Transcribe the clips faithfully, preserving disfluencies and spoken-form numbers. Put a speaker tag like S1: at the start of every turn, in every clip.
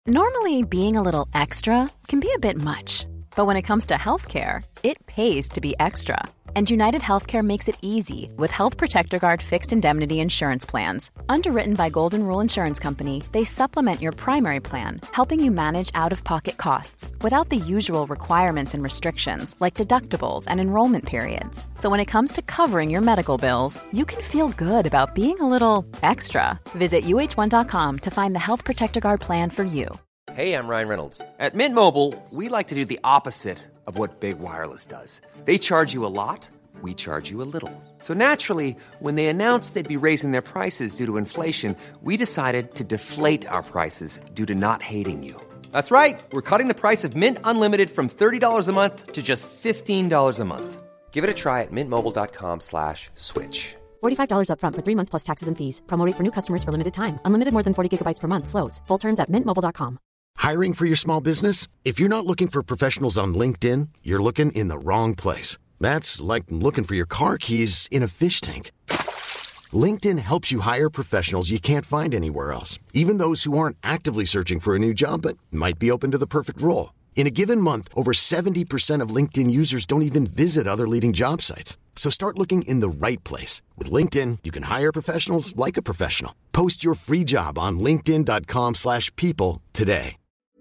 S1: Normally, being a little extra can be a bit much, but when it comes to healthcare, it pays to be extra. And United Healthcare makes it easy with Health Protector Guard fixed indemnity insurance plans. Underwritten by Golden Rule Insurance Company, they supplement your primary plan, helping you manage out-of-pocket costs without the usual requirements and restrictions like deductibles and enrollment periods. So when it comes to covering your medical bills, you can feel good about being a little extra. Visit U H one dot com to find the Health Protector Guard plan for you.
S2: Hey, I'm Ryan Reynolds. At Mint Mobile, we like to do the opposite of what Big Wireless does. They charge you a lot, we charge you a little. So naturally, when they announced they'd be raising their prices due to inflation, we decided to deflate our prices due to not hating you. That's right. We're cutting the price of Mint Unlimited from thirty dollars a month to just fifteen dollars a month. Give it a try at mintmobile.com slash switch.
S3: forty-five dollars up front for three months plus taxes and fees. Promo rate for new customers for limited time. Unlimited more than forty gigabytes per month. Slows full terms at mint mobile dot com.
S4: Hiring for your small business? If you're not looking for professionals on LinkedIn, you're looking in the wrong place. That's like looking for your car keys in a fish tank. LinkedIn helps you hire professionals you can't find anywhere else, even those who aren't actively searching for a new job but might be open to the perfect role. In a given month, over seventy percent of LinkedIn users don't even visit other leading job sites. So start looking in the right place. With LinkedIn, you can hire professionals like a professional. Post your free job on linkedin.com slash people today.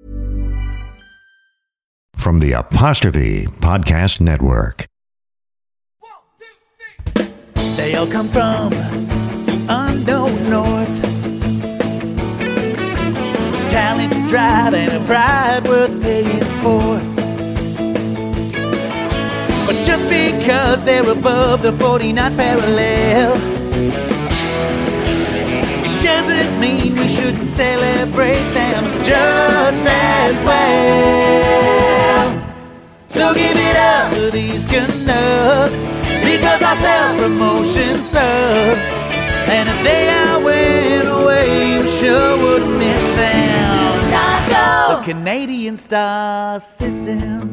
S5: From the Apostrophe Podcast Network.
S6: They all come from the unknown north. Talent, drive, and a pride worth paying for. But just because they're above the forty-ninth parallel, it doesn't mean we shouldn't celebrate them just as well. So give it up to these Canucks, because our self-promotion sucks. And if they all went away, we sure would miss them. Do not go. The Canadian Star System.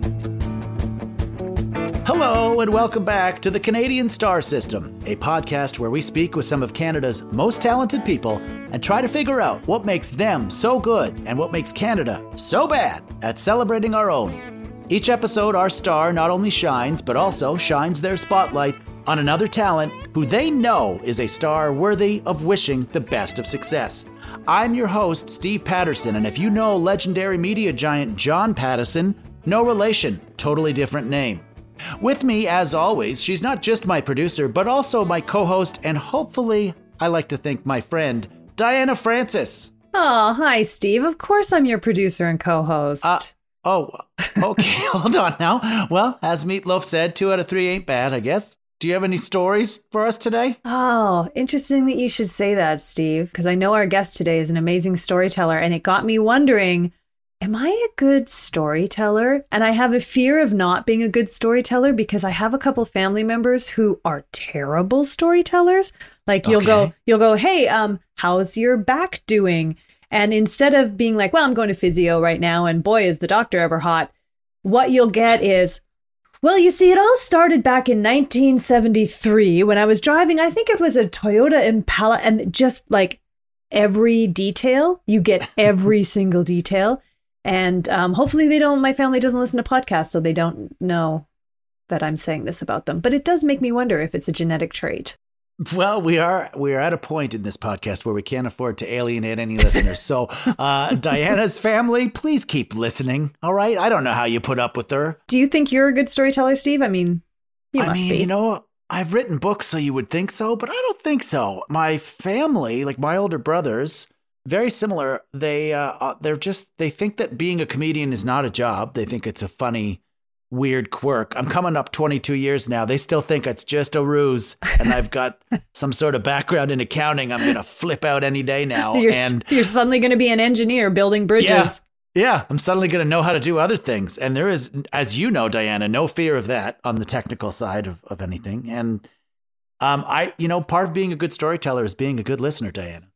S7: Hello and welcome back to the Canadian Star System, a podcast where we speak with some of Canada's most talented people and try to figure out what makes them so good and what makes Canada so bad at celebrating our own. Each episode, our star not only shines, but also shines their spotlight on another talent who they know is a star worthy of wishing the best of success. I'm your host, Steve Patterson, and if you know legendary media giant John Patterson, no relation, totally different name. With me, as always, she's not just my producer, but also my co-host, and hopefully, I like to think my friend, Diana Francis.
S8: Oh, hi, Steve. Of course I'm your producer and co-host.
S7: Uh, oh, okay, hold on now. Well, as Meatloaf said, two out of three ain't bad, I guess. Do you have any stories for us today?
S8: Oh, interesting that you should say that, Steve, because I know our guest today is an amazing storyteller, and it got me wondering, am I a good storyteller? And I have a fear of not being a good storyteller because I have a couple family members who are terrible storytellers. Like you'll okay. go, you'll go, hey, um, how's your back doing? And instead of being like, well, I'm going to physio right now, and boy, is the doctor ever hot, what you'll get is, well, you see, it all started back in nineteen seventy-three when I was driving, I think it was a Toyota Impala, and just like every detail, you get every single detail. And um, hopefully they don't, my family doesn't listen to podcasts, so they don't know that I'm saying this about them. But it does make me wonder if it's a genetic trait.
S7: Well, we are we are at a point in this podcast where we can't afford to alienate any listeners. So, uh, Diana's family, please keep listening. All right. I don't know how you put up with her.
S8: Do you think you're a good storyteller, Steve? I mean, you
S7: I
S8: must
S7: mean,
S8: be.
S7: You know, I've written books, so you would think so, but I don't think so. My family, like my older brothers, very similar. They uh, they're just they think that being a comedian is not a job. They think it's a funny, weird quirk. I'm coming up twenty-two years now. They still think it's just a ruse, and I've got some sort of background in accounting. I'm going to flip out any day now.
S8: You're,
S7: and
S8: you're suddenly going to be an engineer building bridges.
S7: Yeah, yeah, I'm suddenly going to know how to do other things. And there is, as you know, Diana, no fear of that on the technical side of, of anything. And um, I, you know, part of being a good storyteller is being a good listener, Diana.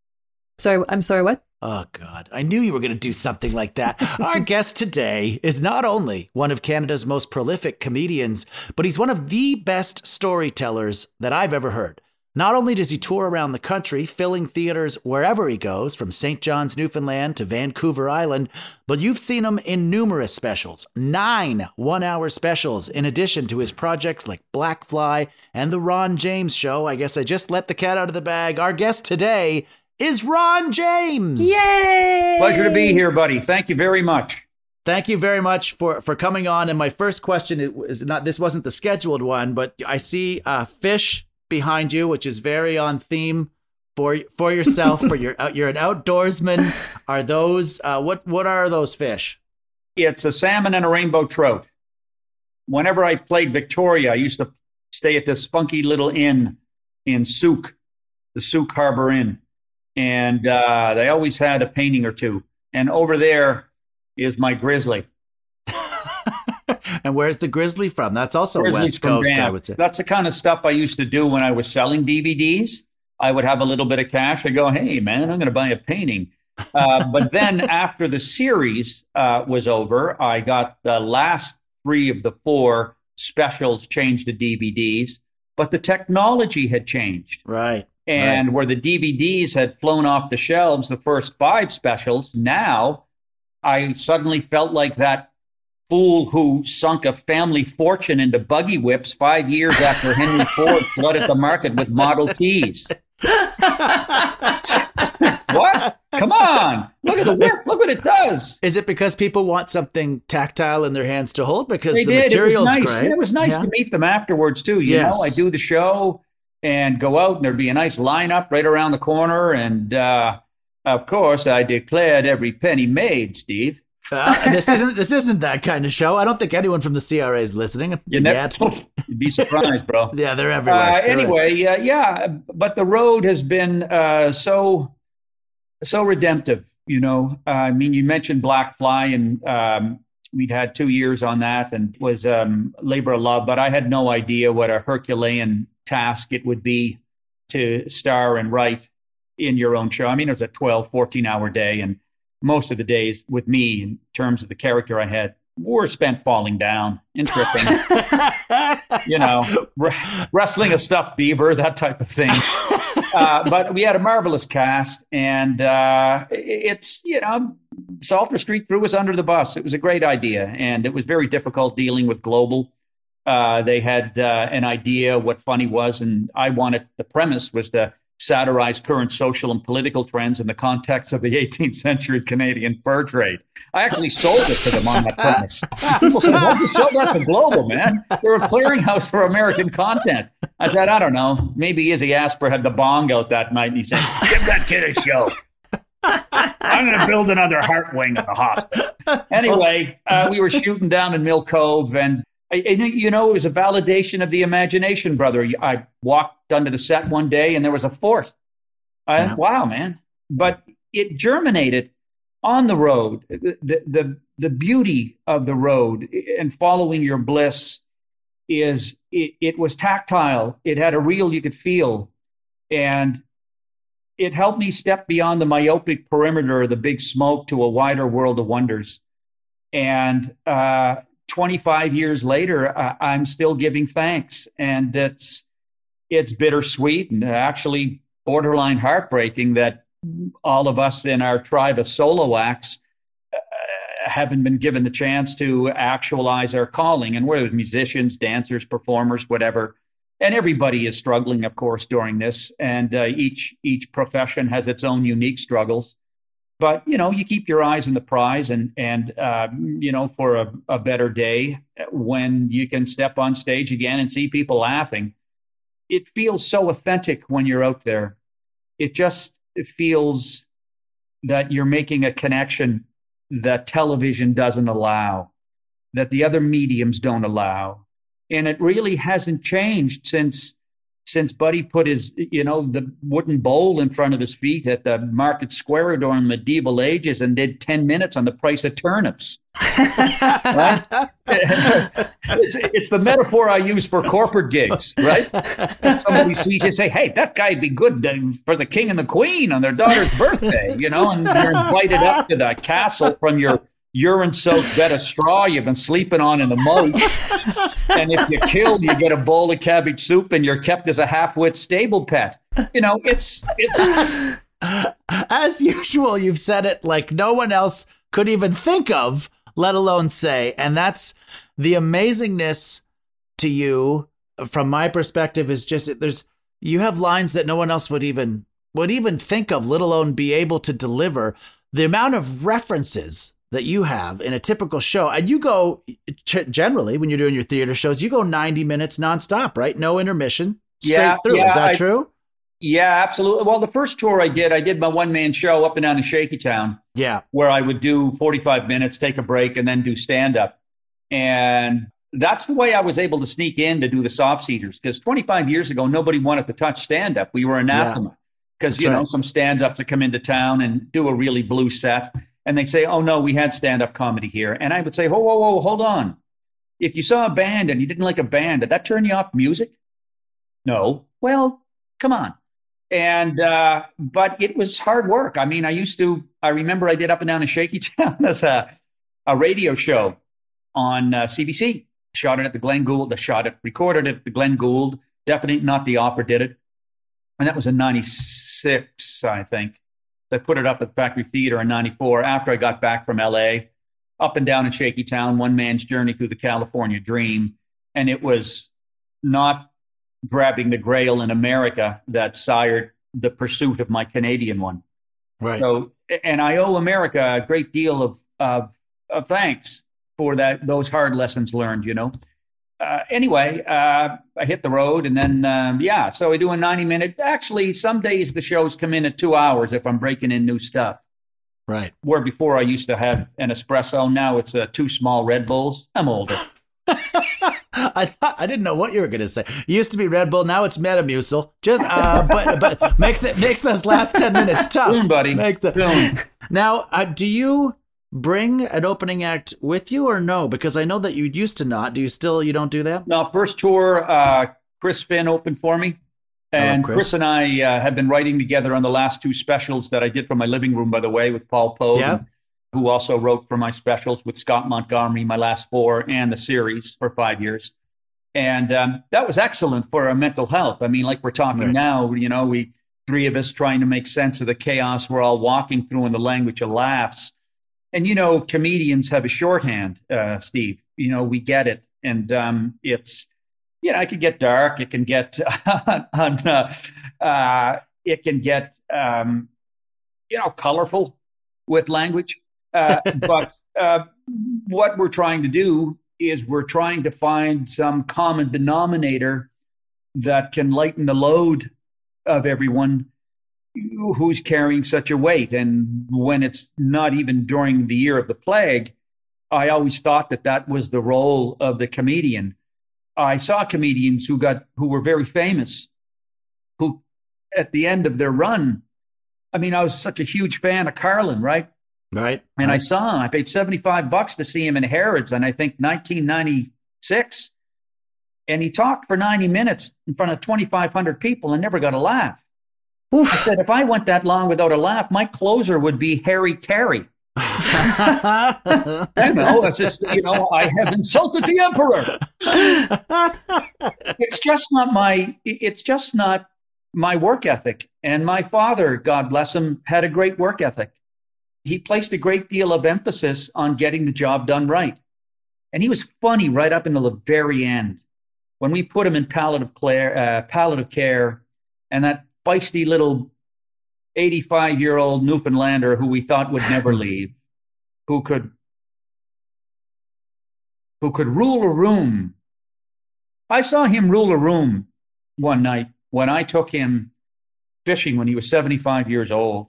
S8: Sorry, I'm sorry, what?
S7: Oh, God. I knew you were going to do something like that. Our guest today is not only one of Canada's most prolific comedians, but he's one of the best storytellers that I've ever heard. Not only does he tour around the country, filling theaters wherever he goes, from Saint John's, Newfoundland to Vancouver Island, but you've seen him in numerous specials, nine one-hour specials, in addition to his projects like Black Fly and The Ron James Show. I guess I just let the cat out of the bag. Our guest today is Ron James.
S8: Yay!
S9: Pleasure to be here, buddy. Thank you very much.
S7: Thank you very much for, for coming on. And my first question is not, this wasn't the scheduled one, but I see a fish behind you, which is very on theme for for yourself. For your you're an outdoorsman. Are those uh, what what are those fish?
S9: It's a salmon and a rainbow trout. Whenever I played Victoria, I used to stay at this funky little inn in Souk, the Souk Harbor Inn, and uh, they always had a painting or two. And over there is my grizzly.
S7: And where's the grizzly from? That's also
S9: Grizzly's
S7: West Coast,
S9: Banff.
S7: I would say.
S9: That's the kind of stuff I used to do when I was selling D V Ds. I would have a little bit of cash. I go, hey, man, I'm going to buy a painting. Uh, but then after the series uh, was over, I got the last three of the four specials changed to D V Ds. But the technology had changed.
S7: Right.
S9: And
S7: right.
S9: where the D V Ds had flown off the shelves, the first five specials, now I suddenly felt like that fool who sunk a family fortune into buggy whips five years after Henry Ford flooded the market with Model Ts. What? Come on. Look at the whip. Look what it does.
S7: Is it because people want something tactile in their hands to hold? Because
S9: they
S7: the
S9: did.
S7: material's
S9: it was nice.
S7: great.
S9: It was nice
S7: yeah.
S9: to meet them afterwards, too. You
S7: yes.
S9: know, I do the show and go out, and there'd be a nice lineup right around the corner. And, uh, of course, I declared every penny made, Steve.
S7: Uh, this isn't this isn't that kind of show. I don't think anyone from the C R A is listening
S9: you
S7: yet.
S9: Never, you'd be surprised, bro.
S7: Yeah, they're everywhere.
S9: Uh,
S7: They're
S9: anyway, uh, yeah, but the road has been uh, so so redemptive. You know, uh, I mean, you mentioned Black Fly, and um, we'd had two years on that, and it was um, labor of love. But I had no idea what a Herculean task it would be to star and write in your own show. I mean, it was a twelve, fourteen hour day, and most of the days with me, in terms of the character I had, were spent falling down and tripping. you know, r- wrestling a stuffed beaver, that type of thing. Uh, but we had a marvelous cast, and uh, it's, you know, Salter Street threw us under the bus. It was a great idea, and it was very difficult dealing with Global. Uh, they had uh, an idea what funny was, and I wanted, the premise was to satirize current social and political trends in the context of the eighteenth century Canadian fur trade. I actually sold it to them on that premise. People said, why'd you sell that to Global, man? They're a clearinghouse for American content. I said, I don't know. Maybe Izzy Asper had the bong out that night, and he said, give that kid a show. I'm going to build another heart wing at the hospital. Anyway, uh, we were shooting down in Mill Cove, and And, you know, it was a validation of the imagination, brother. I walked onto the set one day and there was a fort. I,
S7: yeah.
S9: Wow, man. But it germinated on the road. The, the, the beauty of the road and following your bliss is it, it was tactile. It had a reel you could feel. And it helped me step beyond the myopic perimeter of the big smoke to a wider world of wonders. And, uh, twenty-five years later, uh, I'm still giving thanks, and it's it's bittersweet and actually borderline heartbreaking that all of us in our tribe of solo acts uh, haven't been given the chance to actualize our calling. And we're musicians, dancers, performers, whatever. And everybody is struggling, of course, during this. And uh, each each profession has its own unique struggles. But, you know, you keep your eyes on the prize, and, and uh, you know, for a, a better day, when you can step on stage again and see people laughing, it feels so authentic when you're out there. It just it feels that you're making a connection that television doesn't allow, that the other mediums don't allow. And it really hasn't changed since Since Buddy put his, you know, the wooden bowl in front of his feet at the Market Square during medieval ages and did ten minutes on the price of turnips. Right? it's, it's the metaphor I use for corporate gigs, right? Somebody sees you say, hey, that guy'd be good for the king and the queen on their daughter's birthday, you know, and you're invited up to the castle from your urine-soaked bed of straw you've been sleeping on in the mud. And if you're killed, you get a bowl of cabbage soup and you're kept as a half-wit stable pet. You know, it's it's
S7: as usual. You've said it like no one else could even think of, let alone say. And that's the amazingness to you, from my perspective, is just there's you have lines that no one else would even would even think of, let alone be able to deliver. The amount of references that you have in a typical show, and you go generally when you're doing your theater shows, you go ninety minutes nonstop, right? No intermission, straight
S9: yeah,
S7: through.
S9: Yeah,
S7: Is that
S9: I,
S7: true?
S9: Yeah, absolutely. Well, the first tour I did, I did my one-man show up and down in Shaky Town.
S7: Yeah.
S9: Where I would do forty-five minutes, take a break, and then do stand-up. And that's the way I was able to sneak in to do the soft seaters, because twenty-five years ago, nobody wanted to touch stand-up. We were anathema. Because, yeah. you know, right. some stand-ups that come into town and do a really blue set, and they say, oh, no, we had stand-up comedy here. And I would say, whoa, whoa, whoa, hold on. If you saw a band and you didn't like a band, did that turn you off music? No. Well, come on. And, uh, but it was hard work. I mean, I used to, I remember I did Up and Down in Shaky Town as a, a radio show on uh, C B C. Shot it at the Glenn Gould, the shot it, recorded it at the Glenn Gould. Definitely Not the Opera did it. And that was in ninety-six, I think. I put it up at the Factory Theater in ninety-four after I got back from L A. Up and Down in Shaky Town, one man's journey through the California dream. And it was not grabbing the Grail in America that sired the pursuit of my Canadian one.
S7: Right.
S9: So, and I owe America a great deal of, of, of thanks for that, those hard lessons learned, you know. Uh, anyway, uh, I hit the road, and then, um, yeah, so I do a ninety minute. Actually, some days the shows come in at two hours if I'm breaking in new stuff.
S7: Right.
S9: Where before I used to have an espresso, now it's uh, two small Red Bulls. I'm older.
S7: I thought I didn't know what you were going to say. It used to be Red Bull, now it's Metamucil. Just, uh, but but makes it makes those last ten minutes tough,
S9: Boom, buddy.
S7: Makes it.
S9: Boom.
S7: Now, uh, do you bring an opening act with you or no? Because I know that you used to not. Do you still? You don't do that?
S9: No. First tour, uh, Chris Finn opened for me, and Chris. Chris and I uh, have been writing together on the last two specials that I did from my living room, by the way, with Paul Poe.
S7: Yeah.
S9: Who also wrote for my specials with Scott Montgomery, my last four, and the series for five years. And um, that was excellent for our mental health. I mean, like we're talking right. now, you know, we three of us trying to make sense of the chaos we're all walking through in the language of laughs. And, you know, comedians have a shorthand, uh, Steve. You know, we get it. And um, it's, you know, it can get dark. It can get, on, uh, uh, it can get, um, you know, colorful with language. Uh, but uh, what we're trying to do is we're trying to find some common denominator that can lighten the load of everyone who's carrying such a weight. And when it's not even during the year of the plague, I always thought that that was the role of the comedian. I saw comedians who got who were very famous, who at the end of their run, I mean, I was such a huge fan of Carlin, right?
S7: Right.
S9: And
S7: right.
S9: I saw him. I paid seventy-five bucks to see him in Harrods, and I think nineteen ninety-six. And he talked for ninety minutes in front of twenty-five hundred people and never got a laugh. Oof. I said, if I went that long without a laugh, my closer would be Harry Carey. You know, it's just, you know, I have insulted the emperor. It's just not my, it's just not my work ethic. And my father, God bless him, had a great work ethic. He placed a great deal of emphasis on getting the job done right. And he was funny right up until the very end. When we put him in palliative care, uh, palliative care, and that feisty little eighty-five-year-old Newfoundlander who we thought would never leave, who could, who could rule a room. I saw him rule a room one night when I took him fishing when he was seventy-five years old.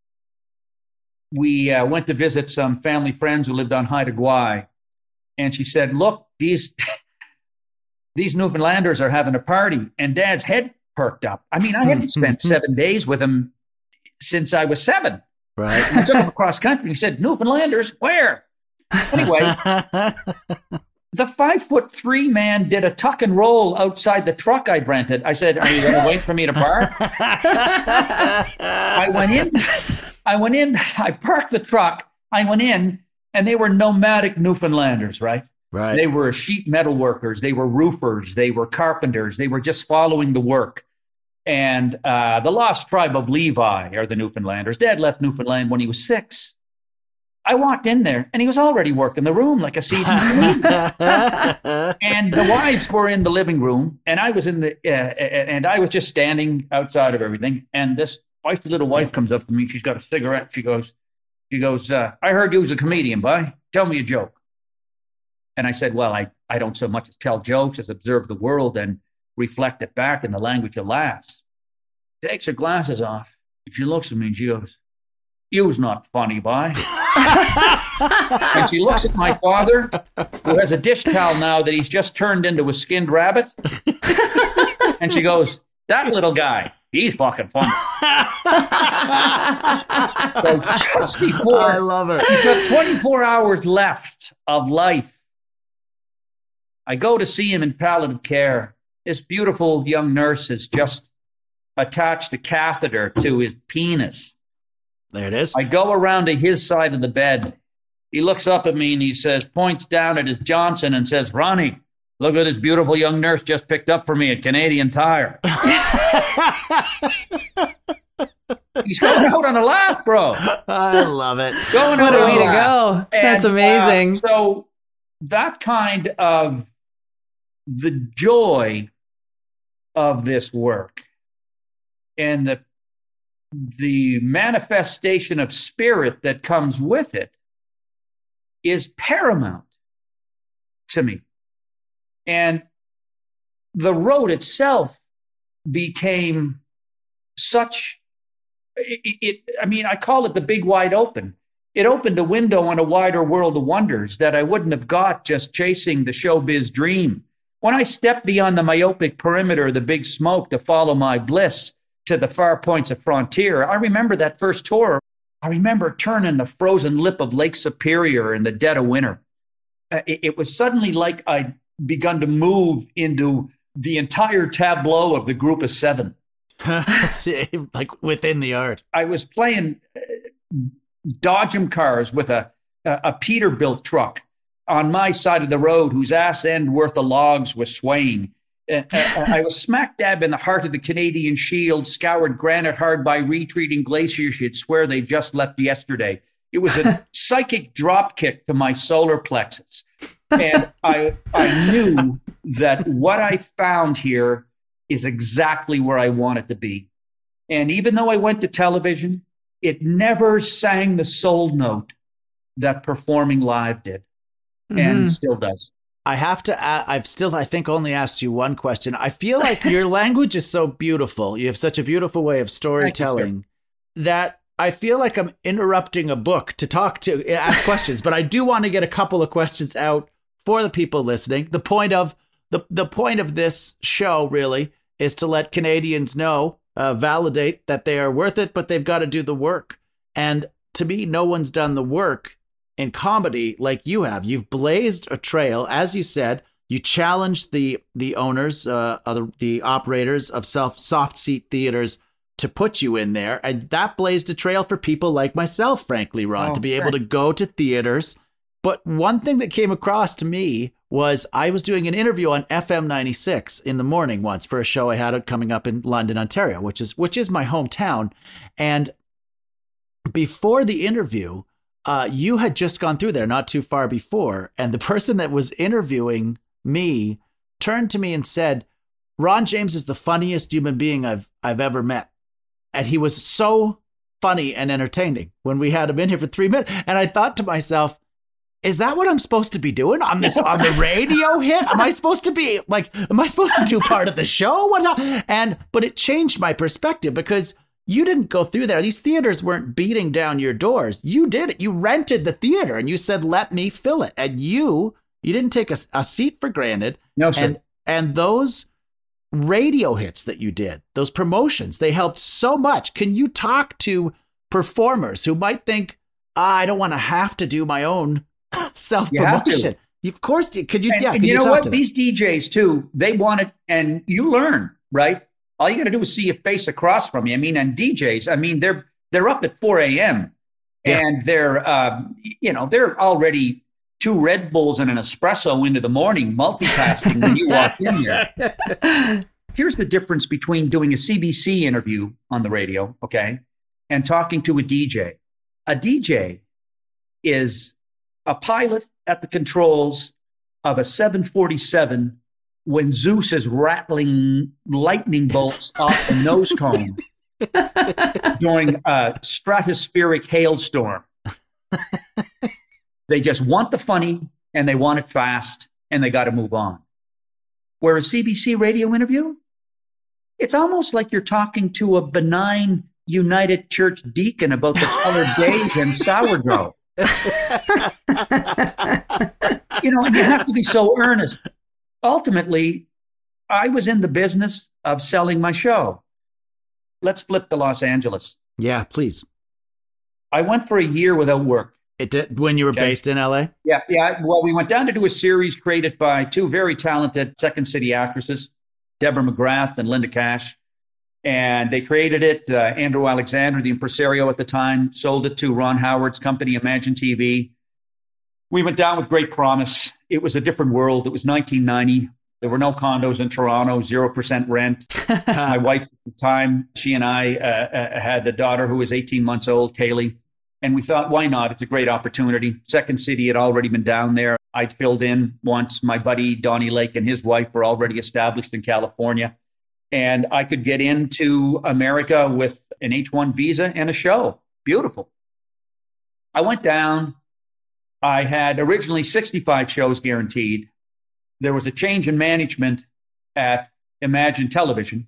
S9: We uh, went to visit some family friends who lived on Haida Gwaii. And she said, look, these these Newfoundlanders are having a party. And Dad's head perked up. I mean, I hadn't spent seven days with him since I was seven.
S7: Right.
S9: And I took him across country. He said, Newfoundlanders, where? Anyway, the five foot three man did a tuck and roll outside the truck I'd rented. I said, are you going to wait for me to park? I went in. I went in, I parked the truck, I went in, And they were nomadic Newfoundlanders, right?
S7: Right.
S9: They were sheet metal workers. They were roofers. They were carpenters. They were just following the work. And uh, the lost tribe of Levi are the Newfoundlanders. Dad left Newfoundland when he was six. I walked in there, and he was already working the room like a seasoned comedian. And the wives were in the living room, and I was in the, uh, and I was just standing outside of everything. And this feisty little wife comes up to me. She's got a cigarette. She goes, she goes, uh, I heard you was a comedian, boy. Tell me a joke. And I said, well, I, I don't so much as tell jokes as observe the world and reflect it back in the language of laughs. She takes her glasses off. And she looks at me and she goes, you's not funny, boy. And she looks at my father, who has a dish towel now that he's just turned into a skinned rabbit. And she goes, that little guy, he's fucking funny. So just before,
S7: I love it.
S9: He's got twenty-four hours left of life. I go to see him in palliative care. This beautiful young nurse has just attached a catheter to his penis.
S7: There it is.
S9: I go around to his side of the bed. He looks up at me and he says, points down at his Johnson and says, Ronnie, look at this beautiful young nurse just picked up for me at Canadian Tire. He's going out on a laugh, bro.
S7: I love it.
S9: Going
S8: What
S9: out
S8: a
S9: on
S8: way
S9: a
S8: to
S9: laugh.
S8: go. That's
S9: And,
S8: amazing.
S9: Uh, so that kind of the joy of this work and the the manifestation of spirit that comes with it is paramount to me. And the road itself became such, it, it, I mean, I call it the big wide open. It opened a window on a wider world of wonders that I wouldn't have got just chasing the showbiz dream. When I stepped beyond the myopic perimeter of the big smoke to follow my bliss to the far points of frontier, I remember that first tour. I remember turning the frozen lip of Lake Superior in the dead of winter. Uh, it, it was suddenly like I'd begun to move into the entire tableau of the group of seven.
S7: Like within the art.
S9: I was playing uh, Dodgem cars with a, a, a Peterbilt truck on my side of the road whose ass end worth of logs was swaying. Uh, uh, I was smack dab in the heart of the Canadian Shield, scoured granite hard by retreating glaciers you'd swear they just left yesterday. It was a psychic drop kick to my solar plexus. And I, I knew that what I found here is exactly where I want it to be. And even though I went to television, it never sang the soul note that performing live did, mm-hmm. and still does.
S7: I have to, add, I've still, I think, only asked you one question. I feel like your language is so beautiful. You have such a beautiful way of storytelling that I feel like I'm interrupting a book to talk to, ask questions, but I do want to get a couple of questions out for the people listening. The point of, the, the point of this show really is to let Canadians know, uh, validate that they are worth it, but they've got to do the work. And to me, no one's done the work in comedy like you have. You've blazed a trail, as you said. You challenged the the owners, uh, the, the operators of self soft seat theaters to put you in there, and that blazed a trail for people like myself, frankly, Ron, oh, to be able to go to theaters. But one thing that came across to me was I was doing an interview on F M ninety-six in the morning once for a show I had coming up in London, Ontario, which is which is my hometown, and before the interview. Uh, you had just gone through there not too far before, and the person that was interviewing me turned to me and said, Ron James is the funniest human being I've I've ever met. And he was so funny and entertaining when we had him in here for three minutes. And I thought to myself, is that what I'm supposed to be doing on this on the radio hit? Am I supposed to be like, am I supposed to do part of the show? What? And but it changed my perspective because you didn't go through there. These theaters weren't beating down your doors. You did it. You rented the theater and you said, let me fill it. And you, you didn't take a, a seat for granted.
S9: No, sir.
S7: And, and those radio hits that you did, those promotions, they helped so much. Can you talk to performers who might think, ah, I don't want to have to do my own self-promotion? Of course, could you,
S9: and,
S7: yeah,
S9: and
S7: could
S9: you
S7: you
S9: know
S7: talk
S9: what?
S7: to them?
S9: These D Js too, they want it and you learn, right? All you got to do is see a face across from you. I mean, and D Js, I mean, they're they're up at four a.m.
S7: Yeah.
S9: And they're, um, you know, they're already two Red Bulls and an espresso into the morning, multitasking when you walk in there. Here's the difference between doing a C B C interview on the radio, okay, and talking to a D J. A D J is a pilot at the controls of a seven forty-seven when Zeus is rattling lightning bolts off the nose cone during a stratospheric hailstorm. They just want the funny, and they want it fast, and they got to move on. Where a C B C radio interview, it's almost like you're talking to a benign United Church deacon about the color beige and sourdough. You know, and you have to be so earnest. Ultimately, I was in the business of selling my show. Let's flip to Los Angeles.
S7: Yeah, please.
S9: I went for a year without work.
S7: It did when you were
S9: Okay.
S7: based in L A?
S9: Yeah, yeah. Well, we went down to do a series created by two very talented Second City actresses, Deborah McGrath and Linda Cash. And they created it. Uh, Andrew Alexander, the impresario at the time, sold it to Ron Howard's company, Imagine T V. We went down with great promise. It was a different world. It was nineteen ninety. There were no condos in Toronto, zero percent rent. My wife at the time, she and I uh, uh, had a daughter who was eighteen months old, Kaylee. And we thought, why not? It's a great opportunity. Second City had already been down there. I'd filled in once. My buddy, Donnie Lake, and his wife were already established in California. And I could get into America with an H one visa and a show. Beautiful. I went down. I had originally sixty-five shows guaranteed. There was a change in management at Imagine Television.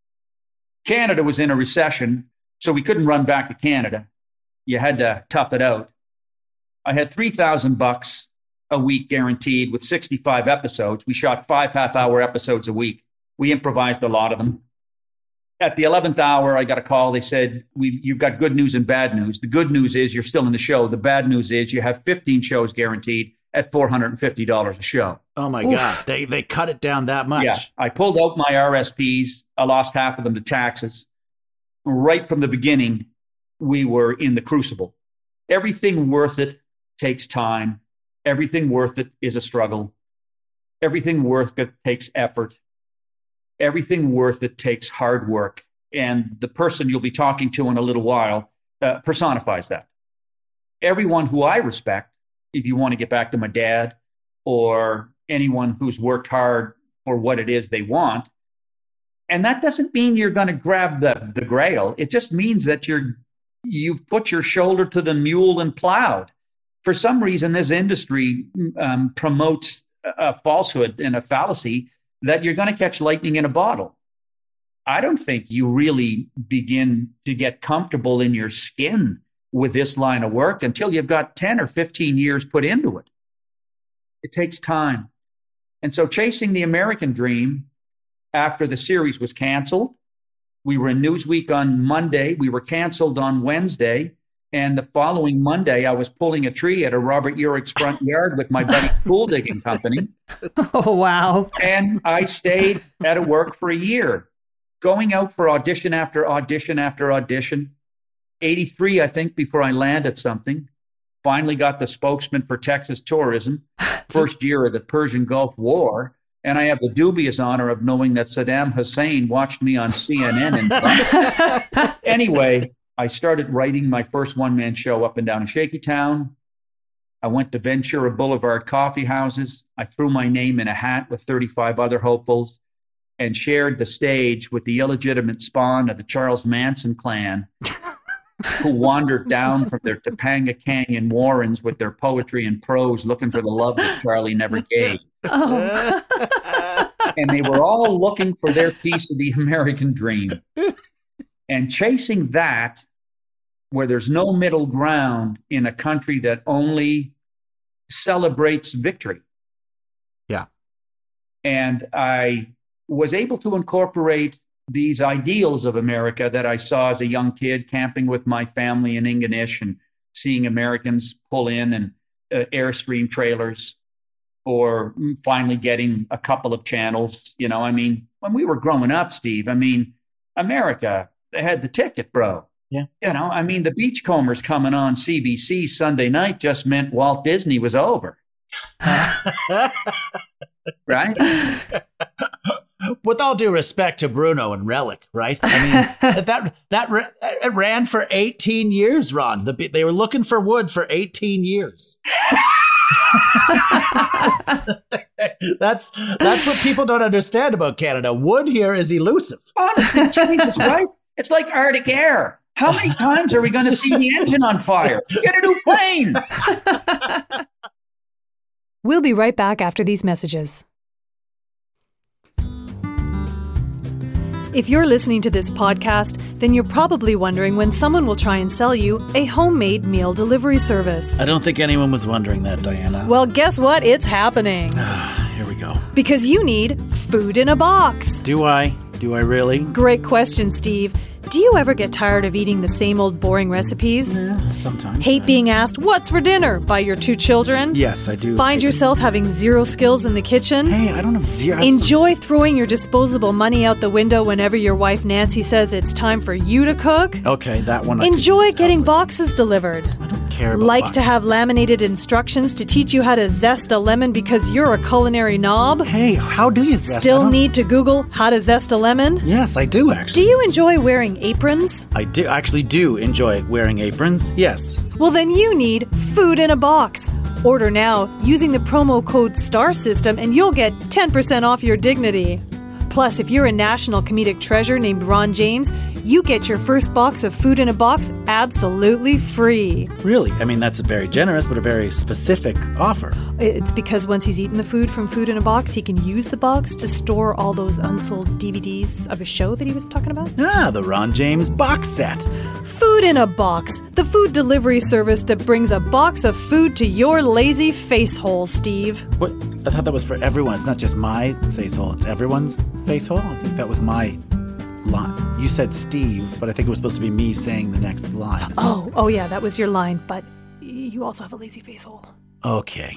S9: Canada was in a recession, so we couldn't run back to Canada. You had to tough it out. I had three thousand bucks a week guaranteed with sixty-five episodes. We shot five half-hour episodes a week. We improvised a lot of them. At the eleventh hour, I got a call. They said, We've, you've got good news and bad news. The good news is you're still in the show. The bad news is you have fifteen shows guaranteed at four hundred fifty dollars a show.
S7: Oh, my
S8: Oof.
S7: God. They they cut it down that much.
S9: Yeah, I pulled out my R S Ps. I lost half of them to taxes. Right from the beginning, we were in the crucible. Everything worth it takes time. Everything worth it is a struggle. Everything worth it takes effort. Everything worth it takes hard work. And the person you'll be talking to in a little while uh, personifies that. Everyone who I respect, if you want to get back to my dad or anyone who's worked hard for what it is they want. And that doesn't mean you're going to grab the, the grail. It just means that you're, you've put your shoulder to the mule and plowed. For some reason, this industry um, promotes a falsehood and a fallacy that you're going to catch lightning in a bottle. I don't think you really begin to get comfortable in your skin with this line of work until you've got ten or fifteen years put into it. It takes time. And so chasing the American dream after the series was canceled, we were in Newsweek on Monday, we were canceled on Wednesday, and the following Monday I was pulling a tree at a Robert Urich's front yard with my buddy's pool digging company.
S8: Oh, wow.
S9: And I stayed at a work for a year, going out for audition after audition after audition. eighty-three, I think, before I landed something. Finally got the spokesman for Texas tourism, first year of the Persian Gulf War. And I have the dubious honor of knowing that Saddam Hussein watched me on C N N. And anyway, I started writing my first one-man show up and down in Shaky Town. I went to Ventura Boulevard coffee houses. I threw my name in a hat with thirty-five other hopefuls and shared the stage with the illegitimate spawn of the Charles Manson clan who wandered down from their Topanga Canyon warrens with their poetry and prose looking for the love that Charlie never gave.
S8: Oh.
S9: And they were all looking for their piece of the American dream. And chasing that, where there's no middle ground in a country that only celebrates victory.
S7: Yeah.
S9: And I was able to incorporate these ideals of America that I saw as a young kid camping with my family in Ingonish and seeing Americans pull in and uh, Airstream trailers, or finally getting a couple of channels. You know, I mean, when we were growing up, Steve, I mean, America, they had the ticket, bro.
S7: Yeah.
S9: You know, I mean, the Beachcombers coming on C B C Sunday night just meant Walt Disney was over. Right?
S7: With all due respect to Bruno and Relic, right? I mean, that that it ran for eighteen years, Ron. The, they were looking for wood for eighteen years. that's that's what people don't understand about Canada. Wood here is elusive.
S9: Honestly, Jesus, right? It's like Arctic air. How many times are we going to see the engine on fire? Get a new plane.
S3: We'll be right back after these messages. If you're listening to this podcast, then you're probably wondering when someone will try and sell you a homemade meal delivery service.
S7: I don't think anyone was wondering that, Diana.
S3: Well, guess what? It's happening.
S7: Here we go.
S3: Because you need food in a box.
S7: Do I? Do I really?
S3: Great question, Steve. Do you ever get tired of eating the same old boring recipes?
S7: Yeah, sometimes.
S3: Hate being asked, what's for dinner, by your two children?
S7: Yes, I do.
S3: Find yourself having zero skills in the kitchen?
S7: Hey, I don't have zero.
S3: Enjoy throwing your disposable money out the window whenever your wife Nancy says it's time for you to cook?
S7: Okay, that one I
S3: Enjoy getting boxes delivered.
S7: I don't care about
S3: Like
S7: boxes.
S3: to have laminated instructions to teach you how to zest a lemon because you're a culinary knob?
S7: Hey, how do you zest?
S3: Still need to Google how to zest a lemon?
S7: Yes, I do actually.
S3: Do you enjoy wearing aprons?
S7: I do actually do enjoy wearing aprons. Yes.
S3: Well, then you need food in a box. Order now using the promo code STAR system and you'll get ten percent off your dignity. Plus, if you're a national comedic treasure named Ron James, you get your first box of food in a box absolutely free.
S7: Really? I mean, that's very generous, but a very specific offer.
S3: It's because once he's eaten the food from Food in a Box, he can use the box to store all those unsold D V Ds of a show that he was talking about.
S7: Ah, the Ron James box set.
S3: Food in a Box, the food delivery service that brings a box of food to your lazy face hole, Steve.
S7: What? I thought that was for everyone. It's not just my face hole. It's everyone's face hole. I think that was my line. You said Steve, but I think it was supposed to be me saying the next line.
S3: Oh, oh yeah, that was your line, but you also have a lazy face hole.
S7: Okay.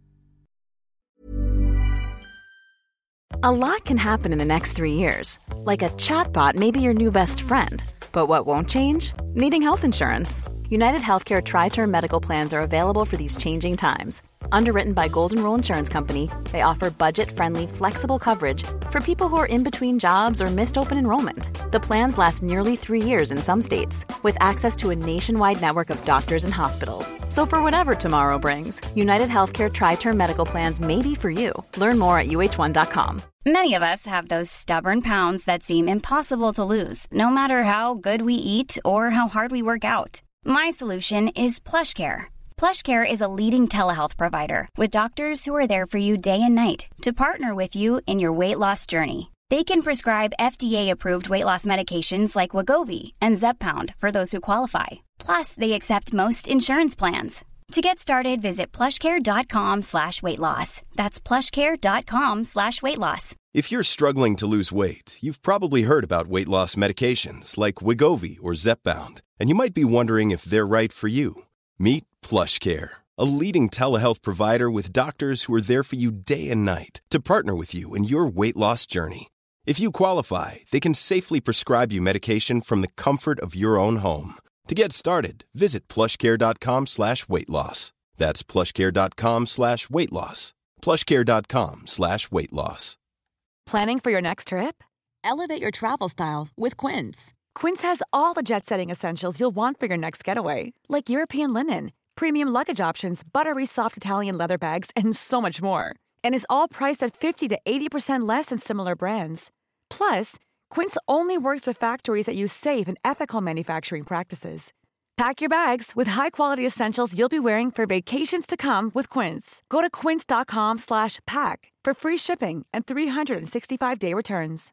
S1: A lot can happen in the next three years. Like a chatbot may be your new best friend. But what won't change? Needing health insurance. United Healthcare Tri-Term Medical Plans are available for these changing times. Underwritten by Golden Rule Insurance Company, they offer budget-friendly, flexible coverage for people who are in between jobs or missed open enrollment. The plans last nearly three years in some states, with access to a nationwide network of doctors and hospitals. So for whatever tomorrow brings, United Healthcare Tri-Term Medical Plans may be for you. Learn more at U H one dot com.
S10: Many of us have those stubborn pounds that seem impossible to lose, no matter how good we eat or how hard we work out. My solution is PlushCare. PlushCare is a leading telehealth provider with doctors who are there for you day and night to partner with you in your weight loss journey. They can prescribe F D A-approved weight loss medications like Wegovy and Zepbound for those who qualify. Plus, they accept most insurance plans. To get started, visit plushcare.com slash weight loss. That's plushcare.com slash weight loss.
S11: If you're struggling to lose weight, you've probably heard about weight loss medications like Wegovy or Zepbound, and you might be wondering if they're right for you. Meet PlushCare, a leading telehealth provider with doctors who are there for you day and night to partner with you in your weight loss journey. If you qualify, they can safely prescribe you medication from the comfort of your own home. To get started, visit plushcare.com slash weight loss. That's plushcare.com slash weight loss. plushcare.com slash weight loss.
S12: Planning for your next trip? Elevate your travel style with Quince. Quince has all the jet-setting essentials you'll want for your next getaway, like European linen, premium luggage options, buttery soft Italian leather bags, and so much more. And is all priced at fifty to eighty percent less than similar brands. Plus, Quince only works with factories that use safe and ethical manufacturing practices. Pack your bags with high-quality essentials you'll be wearing for vacations to come with Quince. Go to quince.com slash pack for free shipping and three sixty-five day returns.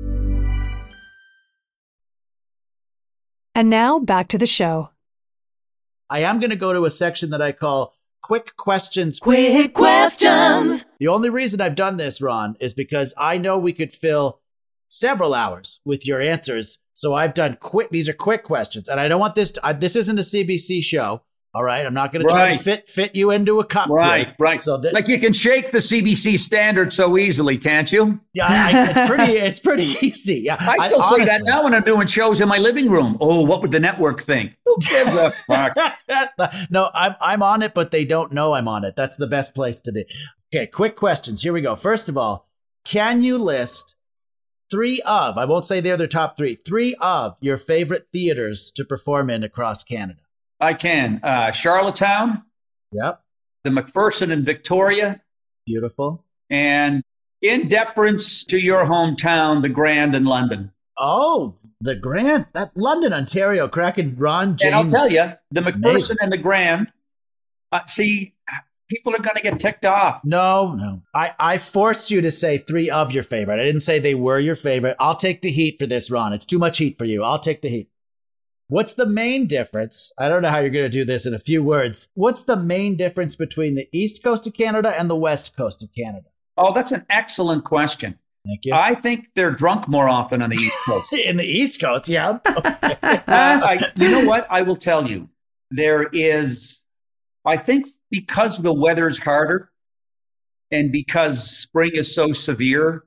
S3: And now, back to the show.
S7: I am going to go to a section that I call Quick Questions.
S6: Quick Questions.
S7: The only reason I've done this, Ron, is because I know we could fill several hours with your answers. So I've done quick, these are quick questions. And I don't want this, to, I, this isn't a C B C show. All right, I'm not going to try
S9: Right.
S7: to fit fit you into a cup.
S9: Right,
S7: here.
S9: right.
S7: So that,
S9: Like you can shake the C B C standard so easily, can't you?
S7: yeah, I, it's pretty it's pretty easy. Yeah,
S9: I still say that
S7: honestly-
S9: now when I'm doing shows in my living room. Oh, what would the network think? Who gives a fuck?
S7: No, I'm I'm on it, but they don't know I'm on it. That's the best place to be. Okay, quick questions. Here we go. First of all, can you list three of, I won't say they're the top three, three of your favorite theaters to perform in across Canada?
S9: I can. Uh, Charlottetown,
S7: Yep.
S9: the McPherson in Victoria,
S7: Beautiful.
S9: and in deference to your hometown, the Grand in London.
S7: Oh, the Grand, that London, Ontario, cracking Ron James.
S9: And I'll tell you, the McPherson
S7: Amazing.
S9: and the Grand, uh, see, people are going to get ticked off.
S7: No, no. I, I forced you to say three of your favorite. I didn't say they were your favorite. I'll take the heat for this, Ron. It's too much heat for you. I'll take the heat. What's the main difference? I don't know how you're going to do this in a few words. What's the main difference between the East Coast of Canada and the West Coast of Canada?
S9: Oh, that's an excellent question.
S7: Thank you.
S9: I think they're drunk more often on the East Coast.
S7: In the East Coast, yeah.
S9: uh, I, you know what? I will tell you. There is, I think because the weather's harder and because spring is so severe,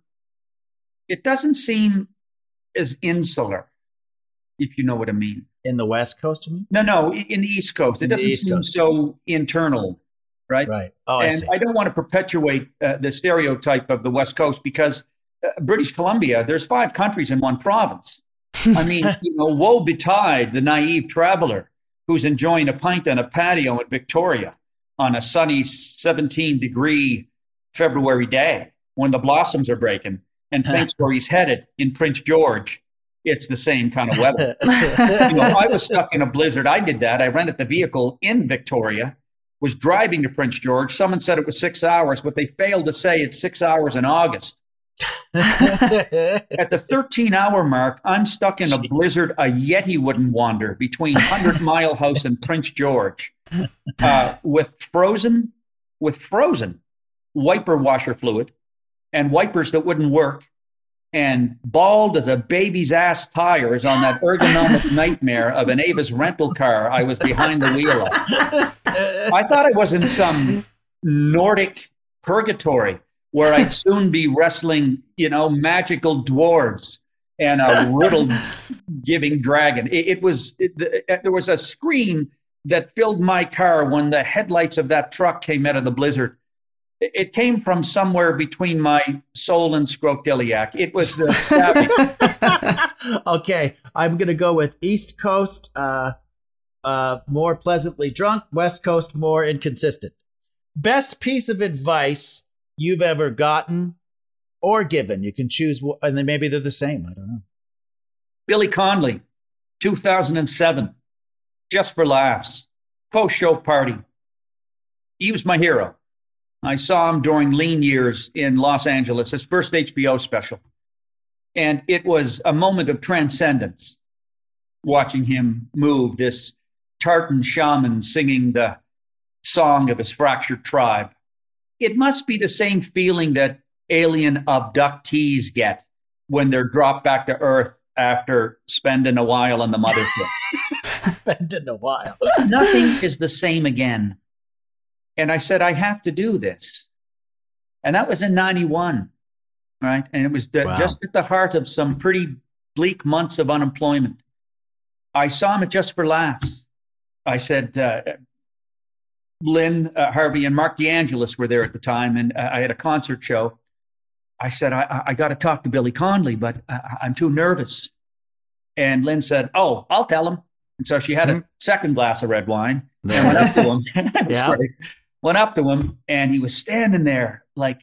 S9: it doesn't seem as insular, if you know what I mean.
S7: In the West Coast, you mean?
S9: No, no, in the East Coast. It
S7: In the
S9: doesn't
S7: East
S9: seem
S7: Coast.
S9: so internal, right?
S7: Right. Oh, I
S9: and
S7: see.
S9: I don't want to perpetuate uh, the stereotype of the West Coast because uh, British Columbia, there's five countries in one province. I mean, you know, woe betide the naive traveler who's enjoying a pint on a patio in Victoria on a sunny seventeen degree February day when the blossoms are breaking and thinks where he's headed in Prince George. It's the same kind of weather. You know, I was stuck in a blizzard. I did that. I rented the vehicle in Victoria, was driving to Prince George. Someone said it was six hours, but they failed to say it's six hours in August. At the thirteen-hour mark, I'm stuck in a blizzard a Yeti wouldn't wander between Hundred Mile House and Prince George, uh, with frozen, with frozen wiper washer fluid and wipers that wouldn't work, and bald as a baby's ass tires on that ergonomic nightmare of an Avis rental car I was behind the wheel of. I thought I was in some Nordic purgatory where I'd soon be wrestling, you know, magical dwarves and a riddle-giving dragon. It, it was it, the, there was a scream that filled my car when the headlights of that truck came out of the blizzard. It, it came from somewhere between my soul and scrotiliac. It was uh, savage.
S7: Okay, I'm going to go with East Coast, uh, uh, more pleasantly drunk, West Coast, more inconsistent. Best piece of advice you've ever gotten or given. You can choose, wh- and then maybe they're the same. I don't know.
S9: Billy Connolly, two thousand seven, Just for Laughs, post-show party. He was my hero. I saw him during lean years in Los Angeles, his first H B O special. And it was a moment of transcendence, watching him move, this tartan shaman singing the song of his fractured tribe. It must be the same feeling that alien abductees get when they're dropped back to Earth after spending a while on the mothership.
S7: Spending a while.
S9: Nothing is the same again. And I said, I have to do this. And that was in ninety-one, right? And it was the,
S7: Wow.
S9: just at the heart of some pretty bleak months of unemployment. I saw him at Just for Laughs. I said, uh, Lynn, uh, Harvey, and Mark DeAngelis were there at the time, and uh, I had a concert show. I said, I, I, I got to talk to Billy Connolly, but uh, I'm too nervous. And Lynn said, oh, I'll tell him. And so she had a second glass of red wine and went up to him.
S7: Yeah.
S9: Sorry. Went up to him, and he was standing there like,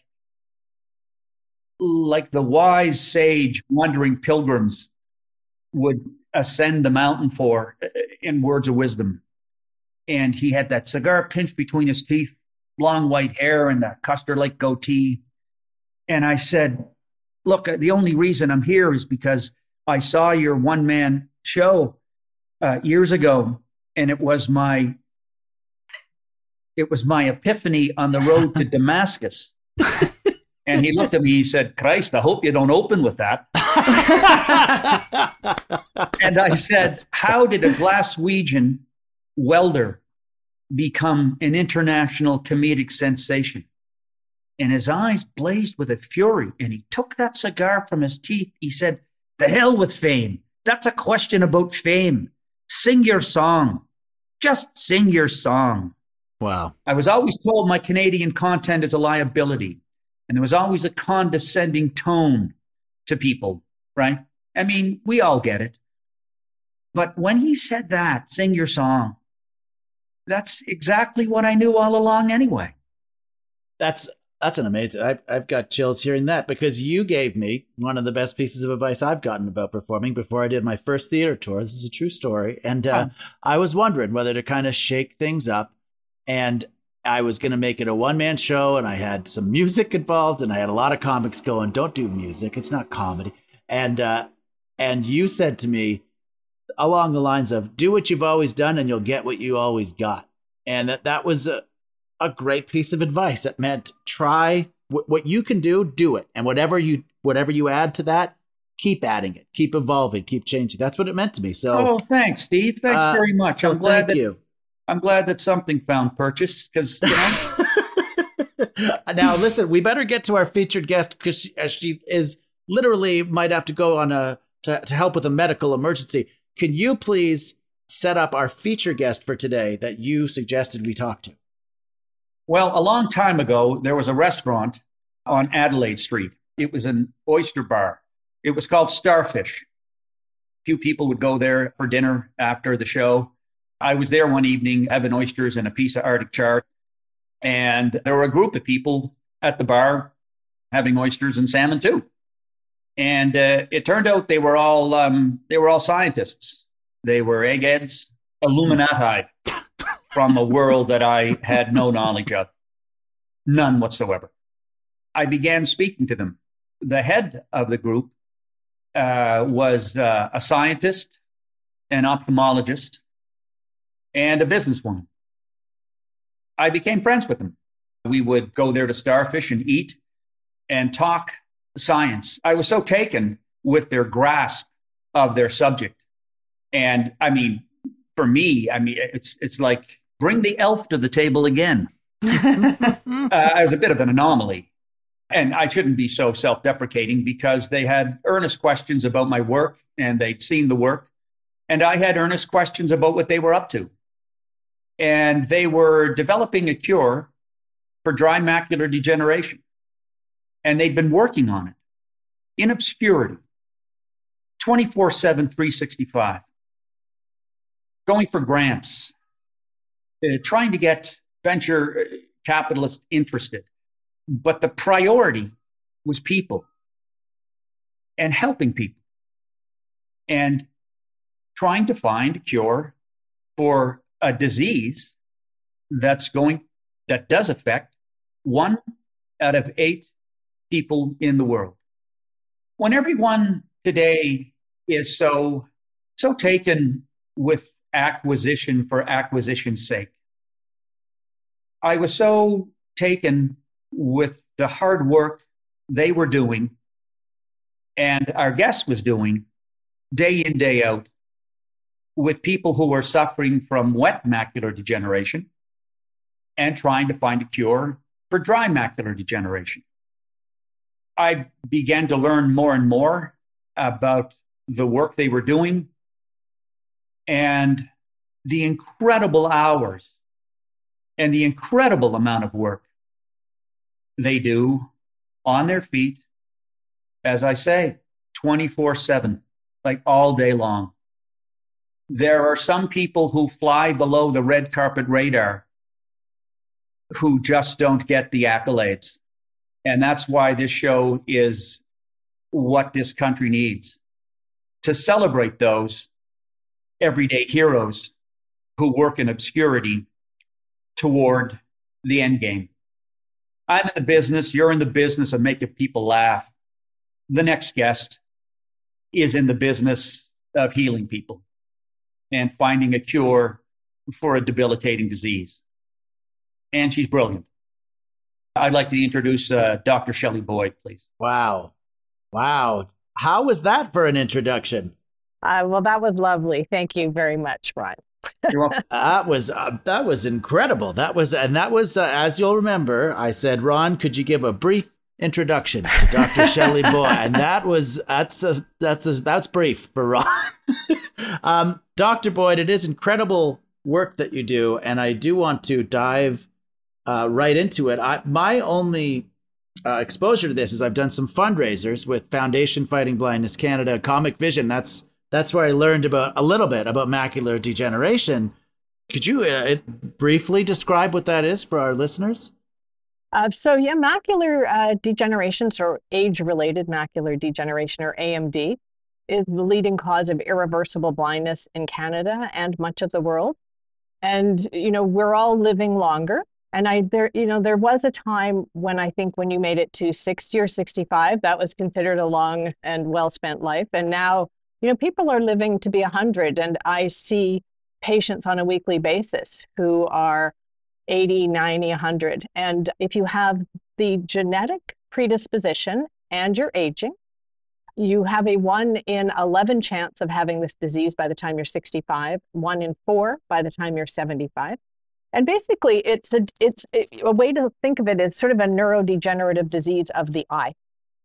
S9: like the wise sage wandering pilgrims would ascend the mountain for, uh, in words of wisdom. And he had that cigar pinched between his teeth, long white hair, and that Custer Lake goatee. And I said, look, the only reason I'm here is because I saw your one-man show uh, years ago, and it was my it was my epiphany on the road to Damascus. And he looked at me, he said, Christ, I hope you don't open with that. And I said, how did a Glaswegian welder become an international comedic sensation. And his eyes blazed with a fury, and he took that cigar from his teeth. He said, "The hell with fame. That's a question about fame. Sing your song. Just sing your song."
S7: Wow.
S9: I was always told my Canadian content is a liability, and there was always a condescending tone to people, right? I mean, we all get it. But when he said that, sing your song, that's exactly what I knew all along anyway.
S7: That's that's an amazing. I, I've got chills hearing that, because you gave me one of the best pieces of advice I've gotten about performing before I did my first theater tour. This is a true story. And uh, oh. I was wondering whether to kind of shake things up. And I was going to make it a one-man show, and I had some music involved, and I had a lot of comics going, "Don't do music. It's not comedy." And uh, and you said to me, along the lines of, "Do what you've always done and you'll get what you always got." And that, that was a, a great piece of advice. It meant try w- what you can do, do it. And whatever you whatever you add to that, keep adding it, keep evolving, keep changing. That's what it meant to me. So,
S9: oh, thanks, Steve. Thanks
S7: uh,
S9: very much.
S7: So
S9: I'm glad
S7: thank
S9: that
S7: you.
S9: I'm glad that something found purchase, because, you know.
S7: Now, listen, we better get to our featured guest, because she, as she is literally might have to go on a to, to help with a medical emergency. Can you please set up our feature guest for today that you suggested we talk to?
S9: Well, a long time ago, there was a restaurant on Adelaide Street. It was an oyster bar. It was called Starfish. A few people would go there for dinner after the show. I was there one evening having oysters and a piece of Arctic char. And there were a group of people at the bar having oysters and salmon too. And uh, it turned out they were all um, they were all scientists. They were eggheads, Illuminati from a world that I had no knowledge of, none whatsoever. I began speaking to them. The head of the group uh, was uh, a scientist, an ophthalmologist, and a businesswoman. I became friends with them. We would go there to Starfish and eat and talk science. I was so taken with their grasp of their subject. And I mean, for me, I mean, it's it's like, bring the elf to the table again. uh, I was a bit of an anomaly. And I shouldn't be so self-deprecating, because they had earnest questions about my work, and they'd seen the work. And I had earnest questions about what they were up to. And they were developing a cure for dry macular degeneration. And they'd been working on it in obscurity, twenty-four seven, three sixty-five, going for grants, uh, trying to get venture capitalists interested. But the priority was people and helping people and trying to find a cure for a disease that's going, that does affect one out of eight people in the world. When everyone today is so, so taken with acquisition for acquisition's sake, I was so taken with the hard work they were doing and our guest was doing day in, day out, with people who were suffering from wet macular degeneration and trying to find a cure for dry macular degeneration. I began to learn more and more about the work they were doing and the incredible hours and the incredible amount of work they do on their feet, as I say, twenty-four seven, like all day long. There are some people who fly below the red carpet radar who just don't get the accolades. And that's why this show is what this country needs, to celebrate those everyday heroes who work in obscurity toward the end game. I'm in the business, you're in the business of making people laugh. The next guest is in the business of healing people and finding a cure for a debilitating disease. And she's brilliant. I'd like to introduce uh, Doctor Shelley Boyd, please.
S7: Wow. Wow. How was that for an introduction?
S13: Uh, well, that was lovely. Thank you very much, Ron.
S9: You're welcome.
S7: That was uh, that was incredible. That was and that was uh, as you'll remember, I said, Ron, could you give a brief introduction to Doctor Shelley Boyd? And that was that's a, that's a, that's brief for Ron. um, Doctor Boyd, it is incredible work that you do, and I do want to dive uh, right into it. I, my only uh, exposure to this is I've done some fundraisers with Foundation Fighting Blindness Canada, Comic Vision. That's that's where I learned about a little bit about macular degeneration. Could you uh, briefly describe what that is for our listeners?
S13: Uh, so yeah, macular uh, degeneration, or age-related macular degeneration, or A M D, is the leading cause of irreversible blindness in Canada and much of the world. And, you know, we're all living longer. And I, there, you know, there was a time when I think when you made it to sixty or sixty-five, that was considered a long and well-spent life. And now, you know, people are living to be one hundred. And I see patients on a weekly basis who are eighty, ninety, one hundred. And if you have the genetic predisposition and you're aging, you have a one in eleven chance of having this disease by the time you're sixty-five, one in four by the time you're seventy-five. And basically, it's a, it's a way to think of it as sort of a neurodegenerative disease of the eye.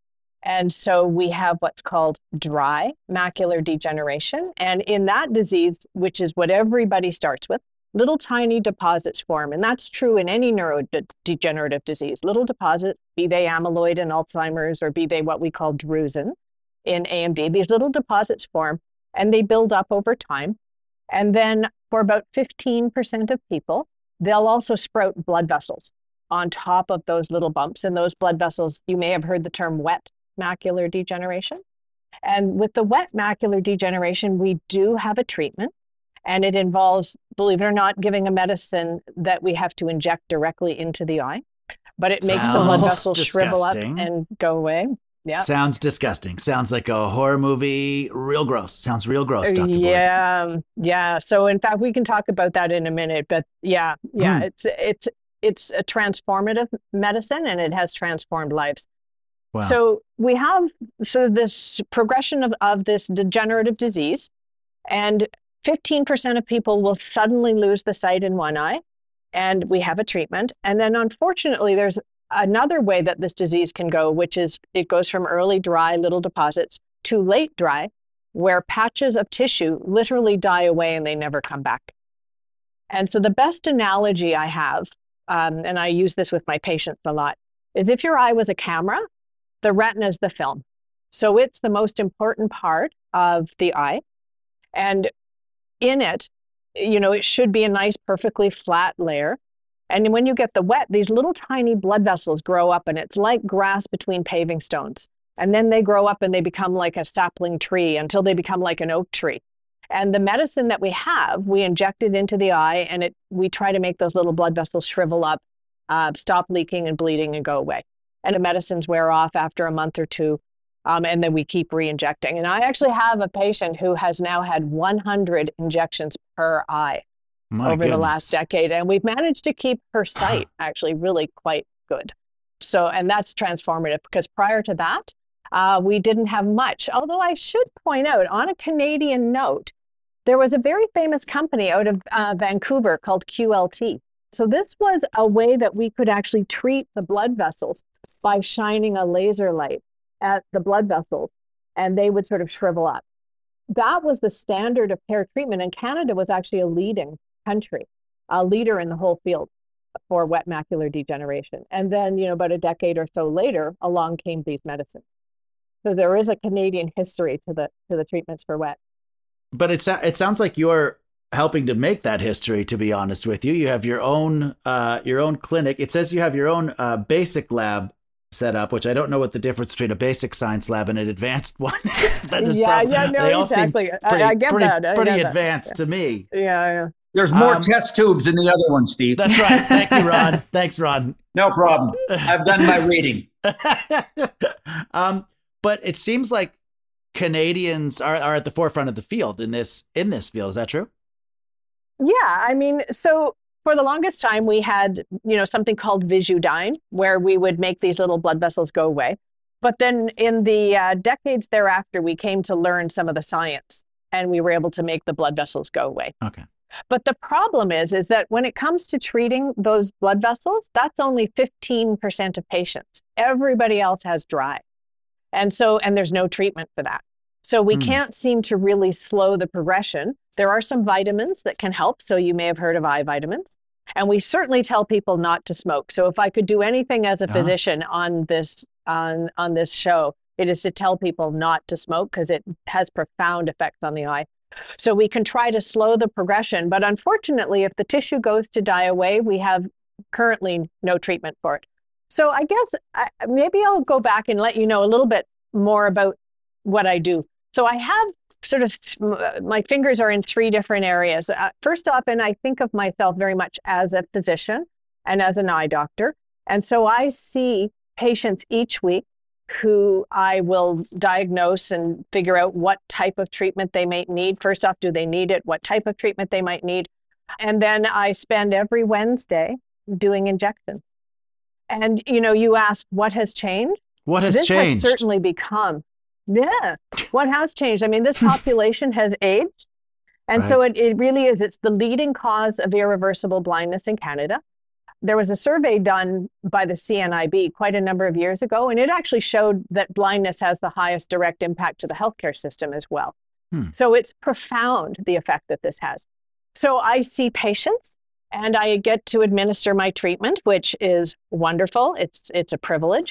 S13: And so we have what's called dry macular degeneration. And in that disease, which is what everybody starts with, little tiny deposits form. And that's true in any neurodegenerative disease. Little deposits, be they amyloid in Alzheimer's, or be they what we call drusen in A M D, these little deposits form and they build up over time. And then for about fifteen percent of people, they'll also sprout blood vessels on top of those little bumps. And those blood vessels, you may have heard the term wet macular degeneration. And with the wet macular degeneration, we do have a treatment. And it involves, believe it or not, giving a medicine that we have to inject directly into the eye. But it makes the blood vessels shrivel up and go away. Yeah.
S7: Sounds disgusting. Sounds like a horror movie. Real gross. Sounds real gross, Doctor Boyd.
S13: Yeah. Yeah. So in fact, we can talk about that in a minute. But yeah, yeah, mm. it's it's it's a transformative medicine, and it has transformed lives.
S7: Wow.
S13: So we have so this progression of, of this degenerative disease, and fifteen percent of people will suddenly lose the sight in one eye, and we have a treatment. And then unfortunately, there's another way that this disease can go, which is it goes from early dry little deposits to late dry, where patches of tissue literally die away and they never come back. And so the best analogy I have, um, and I use this with my patients a lot, is if your eye was a camera, the retina is the film. So it's the most important part of the eye. And in it, you know, it should be a nice, perfectly flat layer. And when you get the wet, these little tiny blood vessels grow up, and it's like grass between paving stones. And then they grow up and they become like a sapling tree until they become like an oak tree. And the medicine that we have, we inject it into the eye, and it we try to make those little blood vessels shrivel up, uh, stop leaking and bleeding and go away. And the medicines wear off after a month or two, um, and then we keep re-injecting. And I actually have a patient who has now had one hundred injections per eye. My over goodness. The last decade. And we've managed to keep her sight actually really quite good. So, and that's transformative, because prior to that, uh, we didn't have much. Although I should point out, on a Canadian note, there was a very famous company out of uh, Vancouver called Q L T. So this was a way that we could actually treat the blood vessels by shining a laser light at the blood vessels, and they would sort of shrivel up. That was the standard of care treatment, and Canada was actually a leading country, a leader in the whole field for wet macular degeneration. And then, you know, about a decade or so later, along came these medicines. So there is a Canadian history to the to the treatments for wet.
S7: But it's it sounds like you're helping to make that history, to be honest with you. You have your own uh, your own clinic. It says you have your own uh, basic lab set up, which I don't know what the difference between a basic science lab and an advanced one is. That is
S13: yeah,
S7: probably,
S13: yeah, no,
S7: they all
S13: exactly.
S7: seem pretty,
S13: I, I get
S7: pretty,
S13: that. I
S7: pretty
S13: get
S7: advanced
S13: that.
S7: to me.
S13: Yeah, yeah.
S9: There's more
S7: Um,
S9: test tubes in the other one, Steve.
S7: That's right. Thank you, Ron. Thanks, Ron.
S9: No problem. I've done my reading.
S7: um, but it seems like Canadians are, are at the forefront of the field in this in this field. Is that true?
S13: Yeah, I mean, so for the longest time, we had, you know, something called Visudyne, where we would make these little blood vessels go away. But then in the uh, decades thereafter, we came to learn some of the science, and we were able to make the blood vessels go away.
S7: Okay.
S13: But the problem is, is that when it comes to treating those blood vessels, that's only fifteen percent of patients. Everybody else has dry. And so, and there's no treatment for that. So we mm. can't seem to really slow the progression. There are some vitamins that can help. So you may have heard of eye vitamins. And we certainly tell people not to smoke. So if I could do anything as a uh-huh. physician on this, on, on this show, it is to tell people not to smoke because it has profound effects on the eye. So we can try to slow the progression. But unfortunately, if the tissue goes to die away, we have currently no treatment for it. So I guess I, maybe I'll go back and let you know a little bit more about what I do. So I have sort of, my fingers are in three different areas. Uh, first off, and I think of myself very much as a physician and as an eye doctor. And so I see patients each week who I will diagnose and figure out what type of treatment they may need. First off, do they need it? What type of treatment they might need? And then I spend every Wednesday doing injections. And, you know, you ask, what has changed?
S7: What has
S13: this
S7: changed?
S13: This has certainly become, yeah, what has changed? I mean, this population has aged. And right. so it, it really is, it's the leading cause of irreversible blindness in Canada. There was a survey done by the C N I B quite a number of years ago, and it actually showed that blindness has the highest direct impact to the healthcare system as well. Hmm. So it's profound, the effect that this has. So I see patients and I get to administer my treatment, which is wonderful. It's, it's a privilege.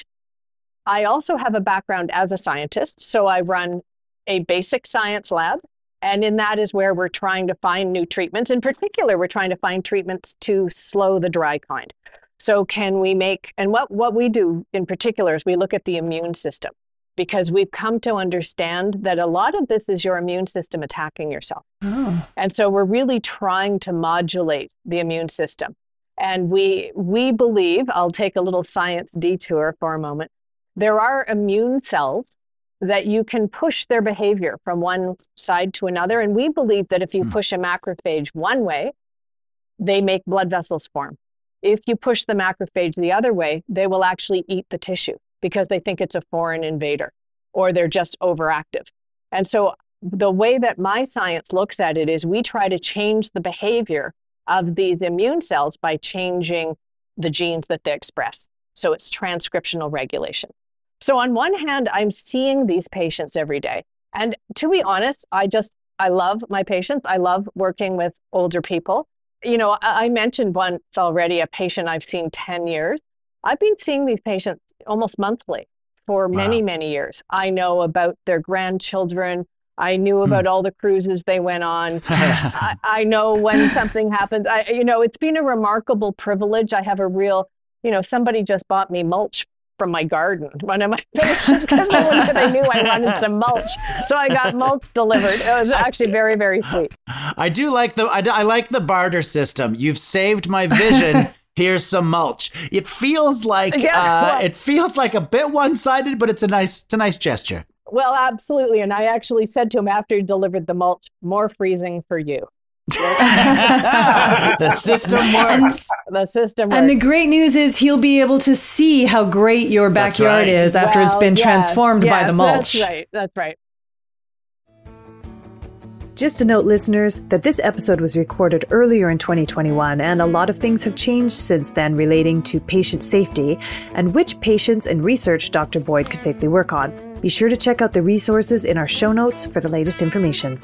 S13: I also have a background as a scientist. So I run a basic science lab. And in that is where we're trying to find new treatments. In particular, we're trying to find treatments to slow the dry kind. So can we make, and what, what we do in particular is we look at the immune system, because we've come to understand that a lot of this is your immune system attacking yourself. Oh. And so we're really trying to modulate the immune system. And we, we believe, I'll take a little science detour for a moment, there are immune cells that you can push their behavior from one side to another. And we believe that if you push a macrophage one way, they make blood vessels form. If you push the macrophage the other way, they will actually eat the tissue because they think it's a foreign invader or they're just overactive. And so the way that my science looks at it is we try to change the behavior of these immune cells by changing the genes that they express. So it's transcriptional regulation. So on one hand, I'm seeing these patients every day. And to be honest, I just, I love my patients. I love working with older people. You know, I, I mentioned once already a patient I've seen ten years. I've been seeing these patients almost monthly for many, wow. many years. I know about their grandchildren. I knew about mm. all the cruises they went on. I, I know when something happened. I, you know, it's been a remarkable privilege. I have a real, you know, somebody just bought me mulch from my garden, one of my patients, because they knew I wanted some mulch. So I got mulch delivered. It was actually very, very sweet.
S7: I do like the, I, I like the barter system. You've saved my vision. Here's some mulch. It feels like, yeah, uh, well, it feels like a bit one-sided, but it's a nice, it's a nice gesture.
S13: Well, absolutely. And I actually said to him after he delivered the mulch, more freezing for you.
S7: The system works.
S13: And, the system works.
S3: And the great news is he'll be able to see how great your backyard right. is after well, it's been yes, transformed yes, by the mulch.
S13: That's right. That's right.
S3: Just to note, listeners, that this episode was recorded earlier in twenty twenty-one, and a lot of things have changed since then relating to patient safety and which patients and research Doctor Boyd could safely work on. Be sure to check out the resources in our show notes for the latest information.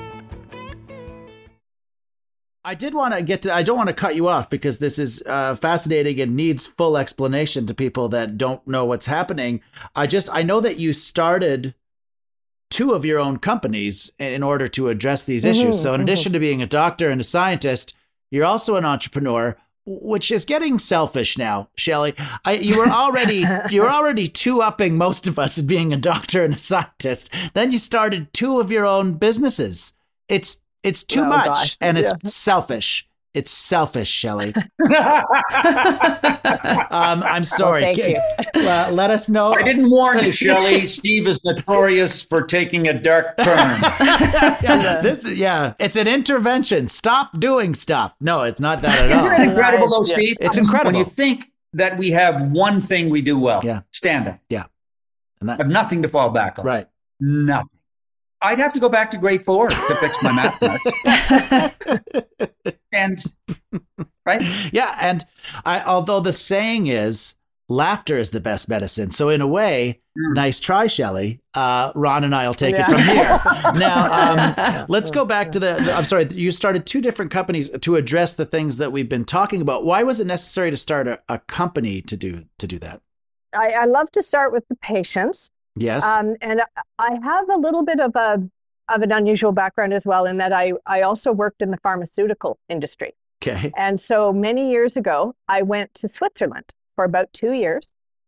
S7: I did want to get to, I don't want to cut you off because this is uh, fascinating and needs full explanation to people that don't know what's happening. I just, I know that you started two of your own companies in order to address these mm-hmm, issues. So in mm-hmm. addition to being a doctor and a scientist, you're also an entrepreneur, which is getting selfish now, Shelley. I, you were already, you were already two-upping most of us being a doctor and a scientist. Then you started two of your own businesses. It's It's too oh, much, gosh. and it's yeah. selfish. It's selfish, Shelley. um, I'm sorry.
S13: Well, thank you.
S7: Uh, let us know.
S9: I didn't warn you, Shelley. Steve is notorious for taking a dark turn.
S7: yeah, this is, yeah, it's an intervention. Stop doing stuff. No, it's not that at all.
S9: Isn't it incredible, though, Steve?
S7: It's incredible.
S9: When you think that we have one thing we do well,
S7: yeah.
S9: stand up.
S7: Yeah.
S9: And that, have nothing to fall back on.
S7: Right.
S9: Nothing. I'd have to go back to grade four to fix my math marks. And right,
S7: yeah, and I, although the saying is laughter is the best medicine, so in a way, mm. nice try, Shelley. Uh, Ron and I will take yeah. it from here. Now, um, let's go back to the, the. I'm sorry, you started two different companies to address the things that we've been talking about. Why was it necessary to start a, a company to do to do that?
S13: I, I love to start with the patients.
S7: Yes.
S13: Um, and I have a little bit of a of an unusual background as well, in that I, I also worked in the pharmaceutical industry.
S7: Okay.
S13: And so many years ago, I went to Switzerland for about two years.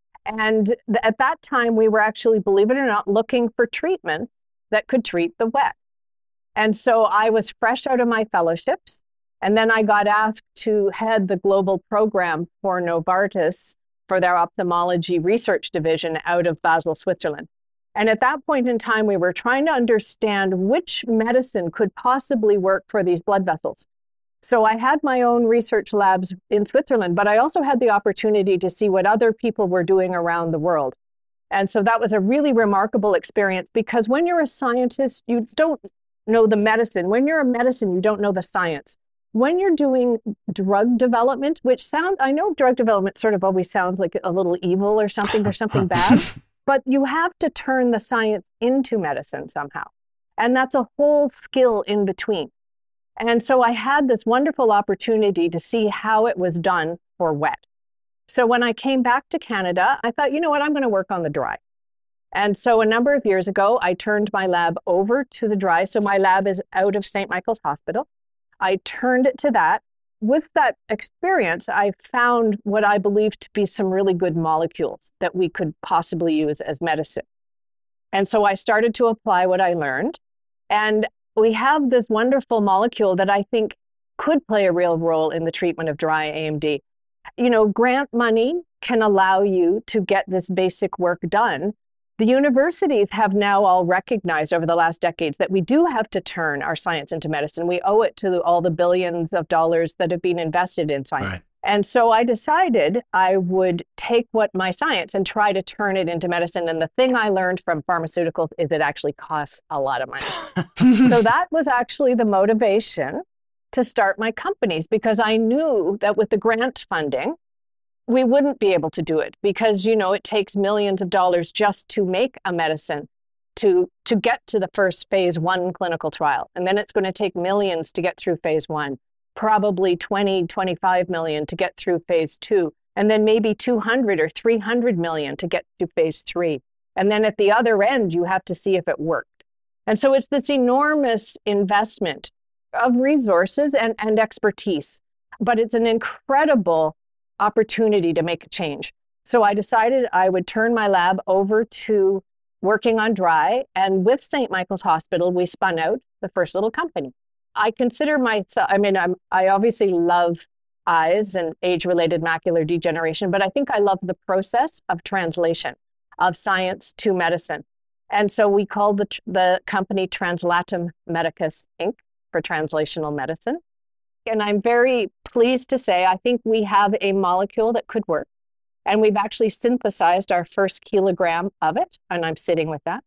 S13: And th- at that time, we were actually, believe it or not, looking for treatments that could treat the wet. And so I was fresh out of my fellowships. And then I got asked to head the global program for Novartis for their ophthalmology research division out of Basel, Switzerland. And at that point in time, we were trying to understand which medicine could possibly work for these blood vessels. So I had my own research labs in Switzerland, but I also had the opportunity to see what other people were doing around the world. And so that was a really remarkable experience, because when you're a scientist, you don't know the medicine. When you're a medicine, you don't know the science. When you're doing drug development, which sound, I know drug development sort of always sounds like a little evil or something, or something bad, but you have to turn the science into medicine somehow. And that's a whole skill in between. And so I had this wonderful opportunity to see how it was done for wet. So when I came back to Canada, I thought, you know what, I'm going to work on the dry. And so a number of years ago, I turned my lab over to the dry. So my lab is out of Saint Michael's Hospital. I turned it to that. With that experience, I found what I believe to be some really good molecules that we could possibly use as medicine. And so I started to apply what I learned. And we have this wonderful molecule that I think could play a real role in the treatment of dry A M D. You know, grant money can allow you to get this basic work done. The universities have now all recognized over the last decades that we do have to turn our science into medicine. We owe it to all the billions of dollars that have been invested in science. Right. And so I decided I would take what my science and try to turn it into medicine. And the thing I learned from pharmaceuticals is it actually costs a lot of money. So that was actually the motivation to start my companies, because I knew that with the grant funding, we wouldn't be able to do it, because, you know, it takes millions of dollars just to make a medicine to, to get to the first phase one clinical trial. And then it's going to take millions to get through phase one, probably twenty, twenty-five million to get through phase two, and then maybe two hundred or three hundred million to get to phase three. And then at the other end, you have to see if it worked. And so it's this enormous investment of resources and, and expertise, but it's an incredible opportunity to make a change. So I decided I would turn my lab over to working on dry, and with Saint Michael's Hospital, we spun out the first little company. I consider myself, I mean, I'm, I obviously love eyes and age-related macular degeneration, but I think I love the process of translation of science to medicine. And so we called the, the company Translatum Medicus, Incorporated for translational medicine. And I'm very pleased to say, I think we have a molecule that could work. And we've actually synthesized our first kilogram of it, and I'm sitting with that.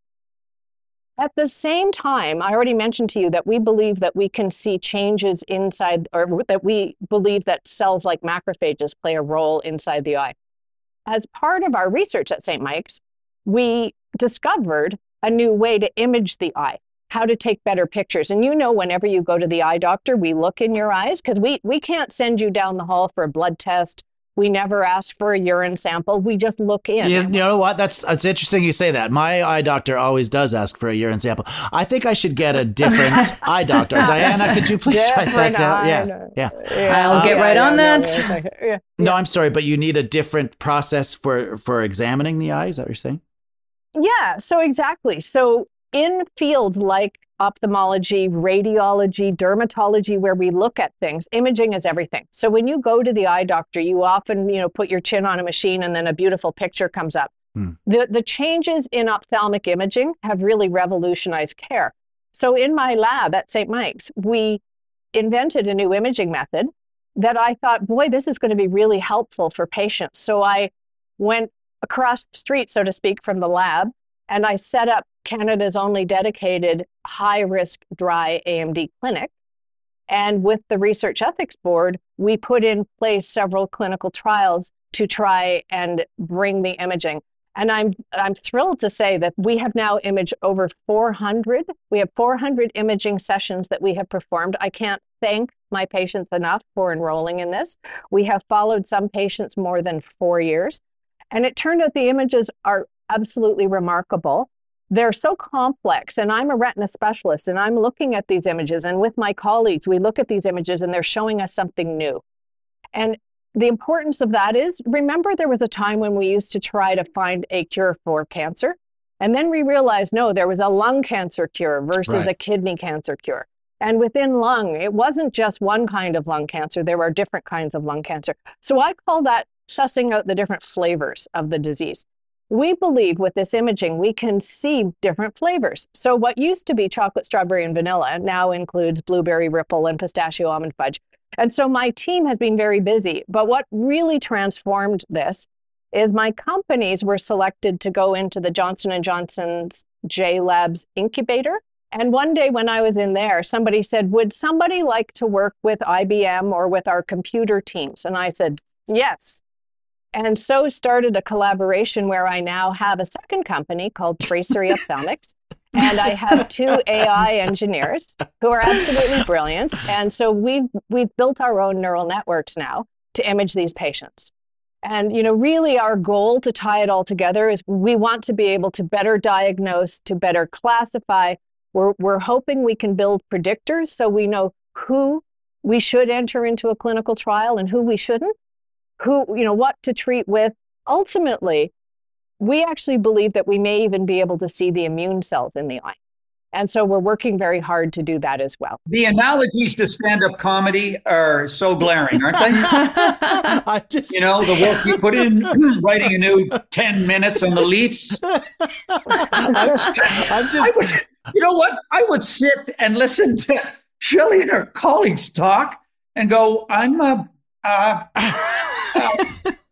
S13: At the same time, I already mentioned to you that we believe that we can see changes inside, or that we believe that cells like macrophages play a role inside the eye. As part of our research at Saint Mike's, we discovered a new way to image the eye, how to take better pictures. And you know, whenever you go to the eye doctor, we look in your eyes, because we, we can't send you down the hall for a blood test. We never ask for a urine sample. We just look in.
S7: You, you know what? That's it's interesting you say that. My eye doctor always does ask for a urine sample. I think I should get a different eye doctor. Diana, could you please write that down? Yes. Yeah.
S8: yeah. I'll uh, get right yeah, on yeah, that.
S7: Yeah, yeah. No, I'm sorry, but you need a different process for, for examining the eye. Is that what you're saying?
S13: Yeah, so exactly. So in fields like ophthalmology, radiology, dermatology, where we look at things, imaging is everything. So when you go to the eye doctor, you often, you know, put your chin on a machine and then a beautiful picture comes up. Hmm. The, the changes in ophthalmic imaging have really revolutionized care. So in my lab at Saint Mike's, we invented a new imaging method that I thought, boy, this is going to be really helpful for patients. So I went across the street, so to speak, from the lab, and I set up Canada's only dedicated high-risk dry A M D clinic. And with the Research Ethics Board, we put in place several clinical trials to try and bring the imaging. And I'm I'm thrilled to say that we have now imaged over four hundred. We have four hundred imaging sessions that we have performed. I can't thank my patients enough for enrolling in this. We have followed some patients more than four years. And it turned out the images are absolutely remarkable. They're so complex, and I'm a retina specialist, and I'm looking at these images, and with my colleagues, we look at these images, and they're showing us something new. And the importance of that is, remember there was a time when we used to try to find a cure for cancer, and then we realized, no, there was a lung cancer cure versus
S7: Right.
S13: a kidney cancer cure. And within lung, it wasn't just one kind of lung cancer, there were different kinds of lung cancer. So I call that sussing out the different flavors of the disease. We believe with this imaging, we can see different flavors. So what used to be chocolate, strawberry, and vanilla now includes blueberry ripple and pistachio almond fudge. And so my team has been very busy. But what really transformed this is my companies were selected to go into the Johnson and Johnson's J Labs incubator. And one day when I was in there, somebody said, would somebody like to work with I B M or with our computer teams? And I said, yes. And so started a collaboration where I now have a second company called Tracery Ophthalmics. And I have two A I engineers who are absolutely brilliant. And so we've, we've built our own neural networks now to image these patients. And, you know, really our goal to tie it all together is we want to be able to better diagnose, to better classify. We're, we're hoping we can build predictors so we know who we should enter into a clinical trial and who we shouldn't, who, you know, what to treat with. Ultimately, we actually believe that we may even be able to see the immune cells in the eye. And so we're working very hard to do that as well.
S9: The analogies to stand-up comedy are so glaring, aren't they?
S7: I just,
S9: you know, the work you put in writing a new ten minutes on the Leafs.
S7: I'm just,
S9: I would, you know what? I would sit and listen to Shelley and her colleagues talk and go, I'm a... Uh, uh,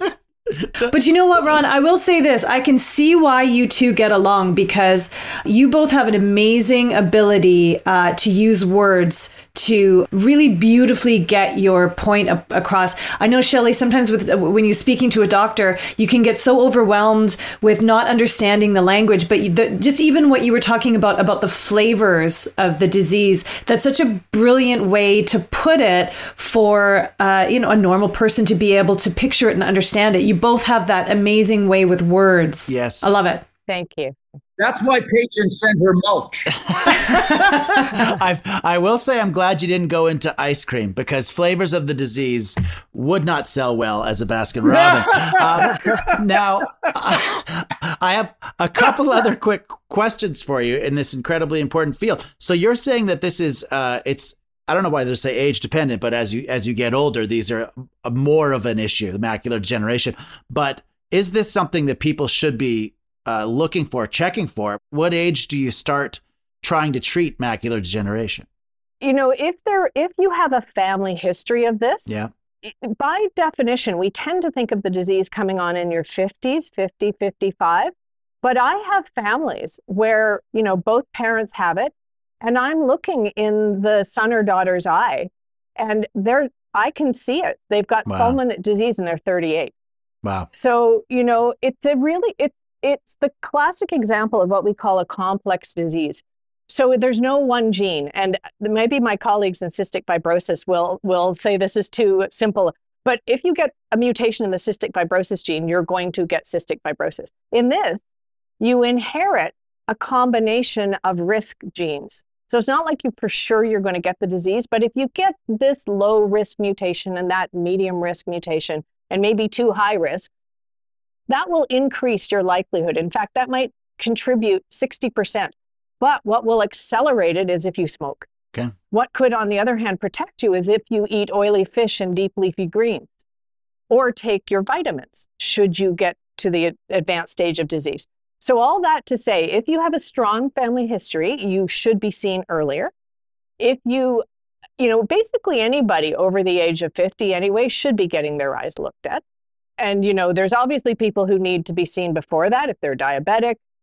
S3: But you know what, Ron? I will say this. I can see why you two get along because you both have an amazing ability uh, to use words to really beautifully get your point a- across. I know, Shelley, sometimes with when you're speaking to a doctor, you can get so overwhelmed with not understanding the language. But the, just even what you were talking about, about the flavors of the disease, that's such a brilliant way to put it for uh, you know, a normal person to be able to picture it and understand it. You both have that amazing way with words.
S7: Yes.
S3: I love it.
S13: Thank you.
S9: That's why patients send her mulch.
S7: I've, I will say I'm glad you didn't go into ice cream because flavors of the disease would not sell well as a Baskin Robbins. um, now, I have a couple other quick questions for you in this incredibly important field. So you're saying that this is, uh, it's, I don't know why they say age dependent, but as you as you get older, these are a, more of an issue, the macular degeneration. But is this something that people should be uh, looking for, checking for? What age do you start trying to treat macular degeneration?
S13: You know, if there, if you have a family history of this,
S7: Yeah.
S13: by definition, we tend to think of the disease coming on in your fifties, fifty, fifty-five. But I have families where, you know, both parents have it. And I'm looking in the son or daughter's eye, and they're, I can see it. They've got
S7: Wow.
S13: fulminant disease and they're thirty-eight.
S7: Wow.
S13: So, you know, it's a really, it, it's the classic example of what we call a complex disease. So there's no one gene. And maybe my colleagues in cystic fibrosis will, will say this is too simple. But if you get a mutation in the cystic fibrosis gene, you're going to get cystic fibrosis. In this, you inherit a combination of risk genes. So it's not like you for sure you're going to get the disease, but if you get this low risk mutation and that medium risk mutation and maybe two high risk, that will increase your likelihood. In fact, that might contribute sixty percent. But what will accelerate it is if you smoke.
S7: Okay.
S13: What could, on the other hand, protect you is if you eat oily fish and deep leafy greens or take your vitamins, should you get to the advanced stage of disease. So all that to say, if you have a strong family history, you should be seen earlier. If you, you know, basically anybody over the age of fifty anyway should be getting their eyes looked at. And, you know, there's obviously people who need to be seen before that if they're diabetic,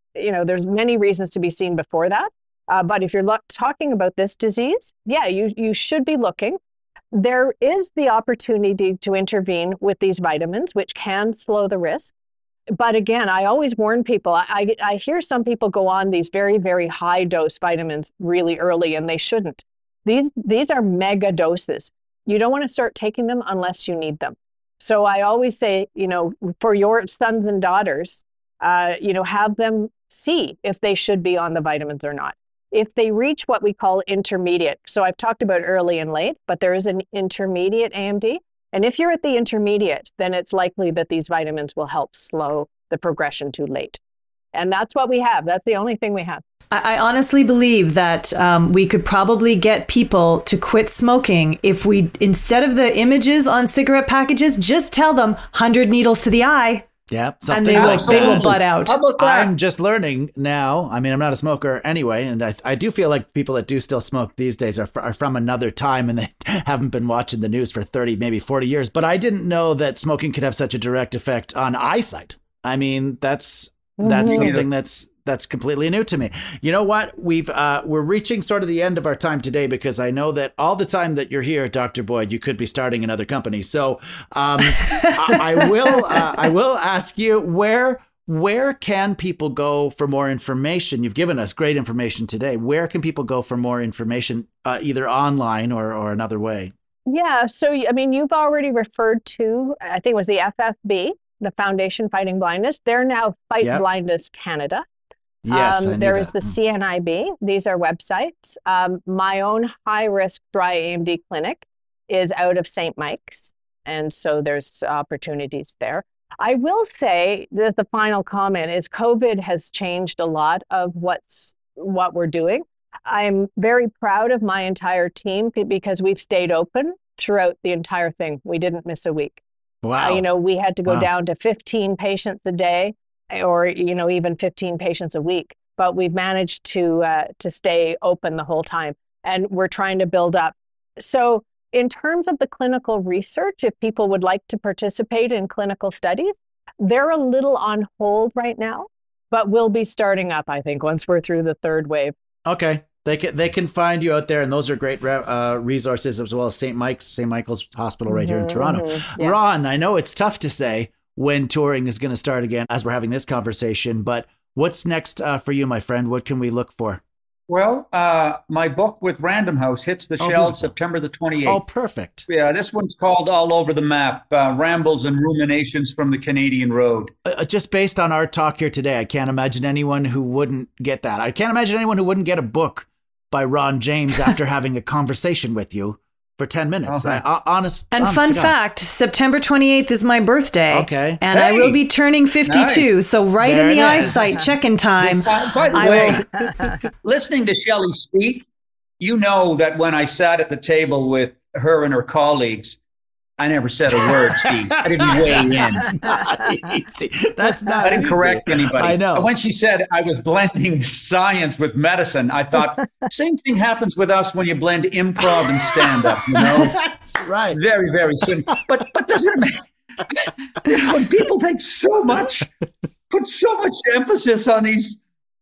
S13: you know, there's many reasons to be seen before that. Uh, but if you're lo- talking about this disease, yeah, you, you should be looking. There is the opportunity to intervene with these vitamins, which can slow the risk. But again, I always warn people, I, I hear some people go on these very, very high dose vitamins really early, and they shouldn't. These, these are mega doses. You don't want to start taking them unless you need them. So I always say, you know, for your sons and daughters, uh, you know, have them see if they should be on the vitamins or not. If they reach what we call intermediate, so I've talked about early and late, but there is an intermediate A M D. And if you're at the intermediate, then it's likely that these vitamins will help slow the progression to late. And that's what we have. That's the only thing we have.
S3: I, I honestly believe that um, we could probably get people to quit smoking if we, instead of the images on cigarette packages, just tell them one hundred needles to the eye.
S7: Yeah,
S3: and they will, they will butt out.
S7: I'm just learning now. I mean, I'm not a smoker anyway, and I, I do feel like people that do still smoke these days are, fr- are from another time, and they haven't been watching the news for thirty, maybe forty years. But I didn't know that smoking could have such a direct effect on eyesight. I mean, that's that's mm-hmm. something that's that's completely new to me. You know what? We've uh, we're reaching sort of the end of our time today, because I know that all the time that you're here, Doctor Boyd, you could be starting another company. So um, I, I will uh, I will ask you, where where can people go for more information? You've given us great information today. Where can people go for more information, uh, either online or or another way?
S13: Yeah. So I mean, you've already referred to, I think it was the F F B, the Foundation Fighting Blindness. They're now Fight
S7: Yep.
S13: Blindness Canada.
S7: Yes, I
S13: Um,
S7: knew
S13: there
S7: that.
S13: is the C N I B. These are websites. Um, my own high-risk dry A M D clinic is out of Saint Mike's, and so there's opportunities there. I will say, as the final comment, is COVID has changed a lot of what's what we're doing. I'm very proud of my entire team be- because we've stayed open throughout the entire thing. We didn't miss a week.
S7: Wow.
S13: Uh, you know, we had to go
S7: Wow.
S13: down to fifteen patients a day, or, you know, even fifteen patients a week. But we've managed to uh, to stay open the whole time, and we're trying to build up. So in terms of the clinical research, if people would like to participate in clinical studies, they're a little on hold right now, but we'll be starting up, I think, once we're through the third wave.
S7: Okay. They can they can find you out there, and those are great uh, resources, as well as Saint Mike's, Saint Michael's Hospital right here in Toronto.
S13: Mm-hmm. Yeah.
S7: Ron, I know it's tough to say when touring is going to start again as we're having this conversation, but what's next uh, for you, my friend? What can we look for?
S9: Well, uh, my book with Random House hits the
S7: Oh,
S9: shelves
S7: beautiful.
S9: September the twenty-eighth.
S7: Oh, perfect.
S9: Yeah, this one's called All Over the Map, uh, Rambles and Ruminations from the Canadian Road.
S7: Uh, just based on our talk here today, I can't imagine anyone who wouldn't get that. I can't imagine anyone who wouldn't get a book by Ron James after having a conversation with you for ten minutes.
S9: Okay.
S7: I, uh, honest.
S3: And
S7: honest
S3: fun
S7: to God.
S3: fact, September twenty-eighth is my birthday.
S7: Okay.
S3: And I will
S9: Hey,
S3: be turning fifty-two.
S9: nice.
S3: So right
S7: There
S3: in the
S7: it is.
S3: eyesight check-in time.
S9: Uh, by the
S3: I
S9: way,
S3: will-
S9: listening to Shelley speak, you know that when I sat at the table with her and her colleagues, I never said a word, Steve. I didn't weigh in.
S7: That's not easy. That's not
S9: I didn't
S7: easy.
S9: correct anybody.
S7: I know.
S9: And when she said I was blending science with medicine, I thought, same thing happens with us when you blend improv and stand-up, you know?
S7: That's right.
S9: Very, very soon. But but doesn't it make, you know, when people take so much, put so much emphasis on these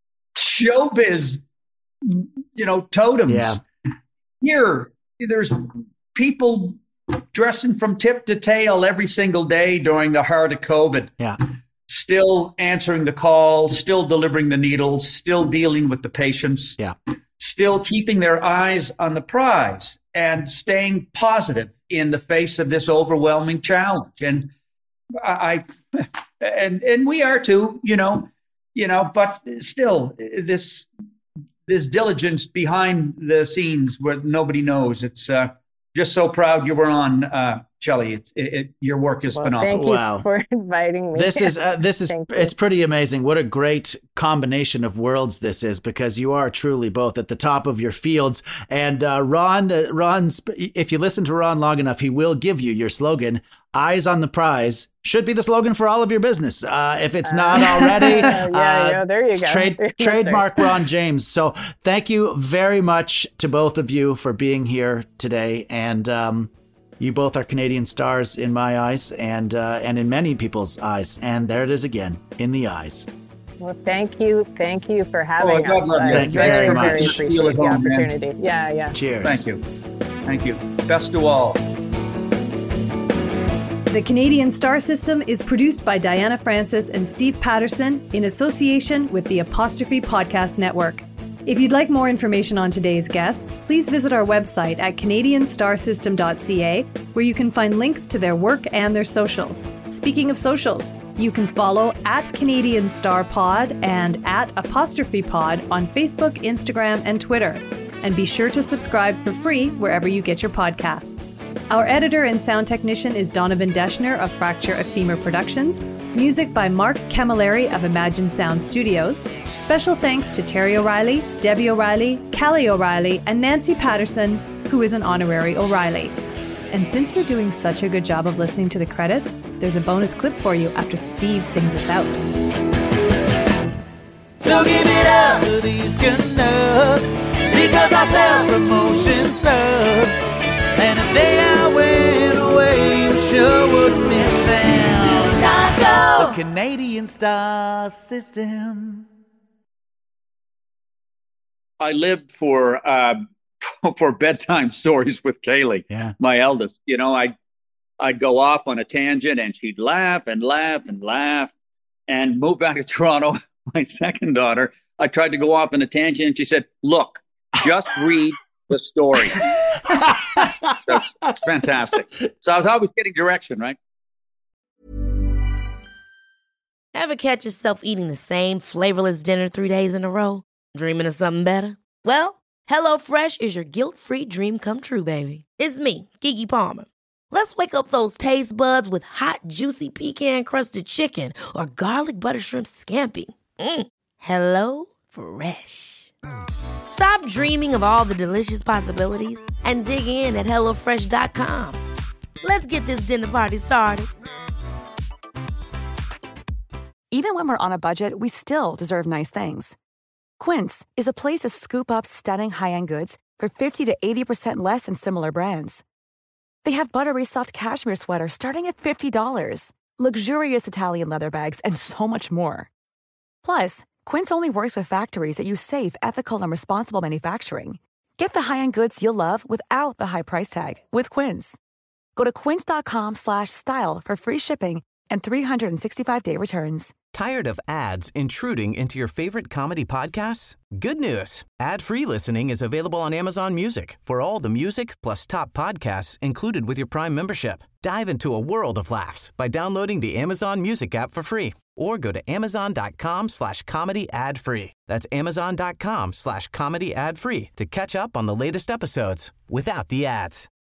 S9: showbiz, you know, totems.
S7: Yeah.
S9: Here, there's people dressing from tip to tail every single day during the heart of COVID.
S7: Yeah.
S9: Still answering the call, still delivering the needles, still dealing with the patients.
S7: Yeah.
S9: Still keeping their eyes on the prize and staying positive in the face of this overwhelming challenge. And I, and and we are too, you know, you know, but still, this this diligence behind the scenes where nobody knows. It's uh, just so proud you were on, uh, Shelley. It, it, it, your work is
S13: Well,
S9: phenomenal.
S13: thank you
S7: Wow.
S13: for inviting me.
S7: This is uh, this is
S13: Thank you.
S7: it's pretty amazing. What a great combination of worlds this is, because you are truly both at the top of your fields. And uh, Ron, uh, Ron's, if you listen to Ron long enough, he will give you your slogan. Eyes on the prize should be the slogan for all of your business. Uh, if it's not already,
S13: yeah,
S7: uh,
S13: yeah, there you go.
S7: Trade,
S13: There-
S7: trademark Ron James. So thank you very much to both of you for being here today. And um, you both are Canadian stars in my eyes, and uh, and in many people's eyes. And there it is again, in the eyes.
S13: Well, thank you. Thank you for having
S9: Oh,
S13: us.
S9: God love you.
S13: I
S9: Thank you
S13: very,
S9: very much.
S13: very
S9: Feel
S13: appreciate
S9: at
S13: the
S9: home, man.
S13: opportunity. Yeah, yeah.
S7: Cheers.
S9: Thank you. Thank you. Best to all.
S3: The Canadian Star System is produced by Diana Francis and Steve Patterson in association with the Apostrophe Podcast Network. If you'd like more information on today's guests, please visit our website at canadian star system dot c a, where you can find links to their work and their socials. Speaking of socials, you can follow at Canadian Star Pod and at Apostrophe Pod on Facebook, Instagram, and Twitter. And be sure to subscribe for free wherever you get your podcasts. Our editor and sound technician is Donovan Deschner of Fracture of Femur Productions. Music by Mark Camilleri of Imagine Sound Studios. Special thanks to Terry O'Reilly, Debbie O'Reilly, Callie O'Reilly, and Nancy Patterson, who is an honorary O'Reilly. And since you're doing such a good job of listening to the credits, there's a bonus clip for you after Steve sings us out.
S6: So give it up to these Canucks, because our self-promotion sucks. And if they all went away, we sure would miss them. Do not go. The Canadian Star System.
S9: I lived for uh, for bedtime stories with Kaylee,
S7: Yeah.
S9: my eldest. You know, I I'd go off on a tangent, and she'd laugh and laugh and laugh. And moved back to Toronto. My second daughter, I tried to go off on a tangent, and she said, "Look, just read the story." That's, that's fantastic. So I was always getting direction, right?
S14: Ever catch yourself eating the same flavorless dinner three days in a row? Dreaming of something better? Well, HelloFresh is your guilt-free dream come true, baby. It's me, Keke Palmer. Let's wake up those taste buds with hot, juicy pecan-crusted chicken or garlic butter shrimp scampi. Mm. Hello Fresh. Stop dreaming of all the delicious possibilities and dig in at hello fresh dot com. Let's get this dinner party started.
S12: Even when we're on a budget, we still deserve nice things. Quince is a place to scoop up stunning high-end goods for fifty to eighty percent less than similar brands. They have buttery soft cashmere sweaters starting at fifty dollars, luxurious Italian leather bags, and so much more. Plus, Quince only works with factories that use safe, ethical, and responsible manufacturing. Get the high-end goods you'll love without the high price tag with Quince. Go to quince dot com slash style for free shipping and three sixty-five day returns.
S15: Tired of ads intruding into your favorite comedy podcasts? Good news. Ad-free listening is available on Amazon Music for all the music plus top podcasts included with your Prime membership. Dive into a world of laughs by downloading the Amazon Music app for free or go to amazon.com slash comedy ad free. That's amazon.com slash comedy ad free to catch up on the latest episodes without the ads.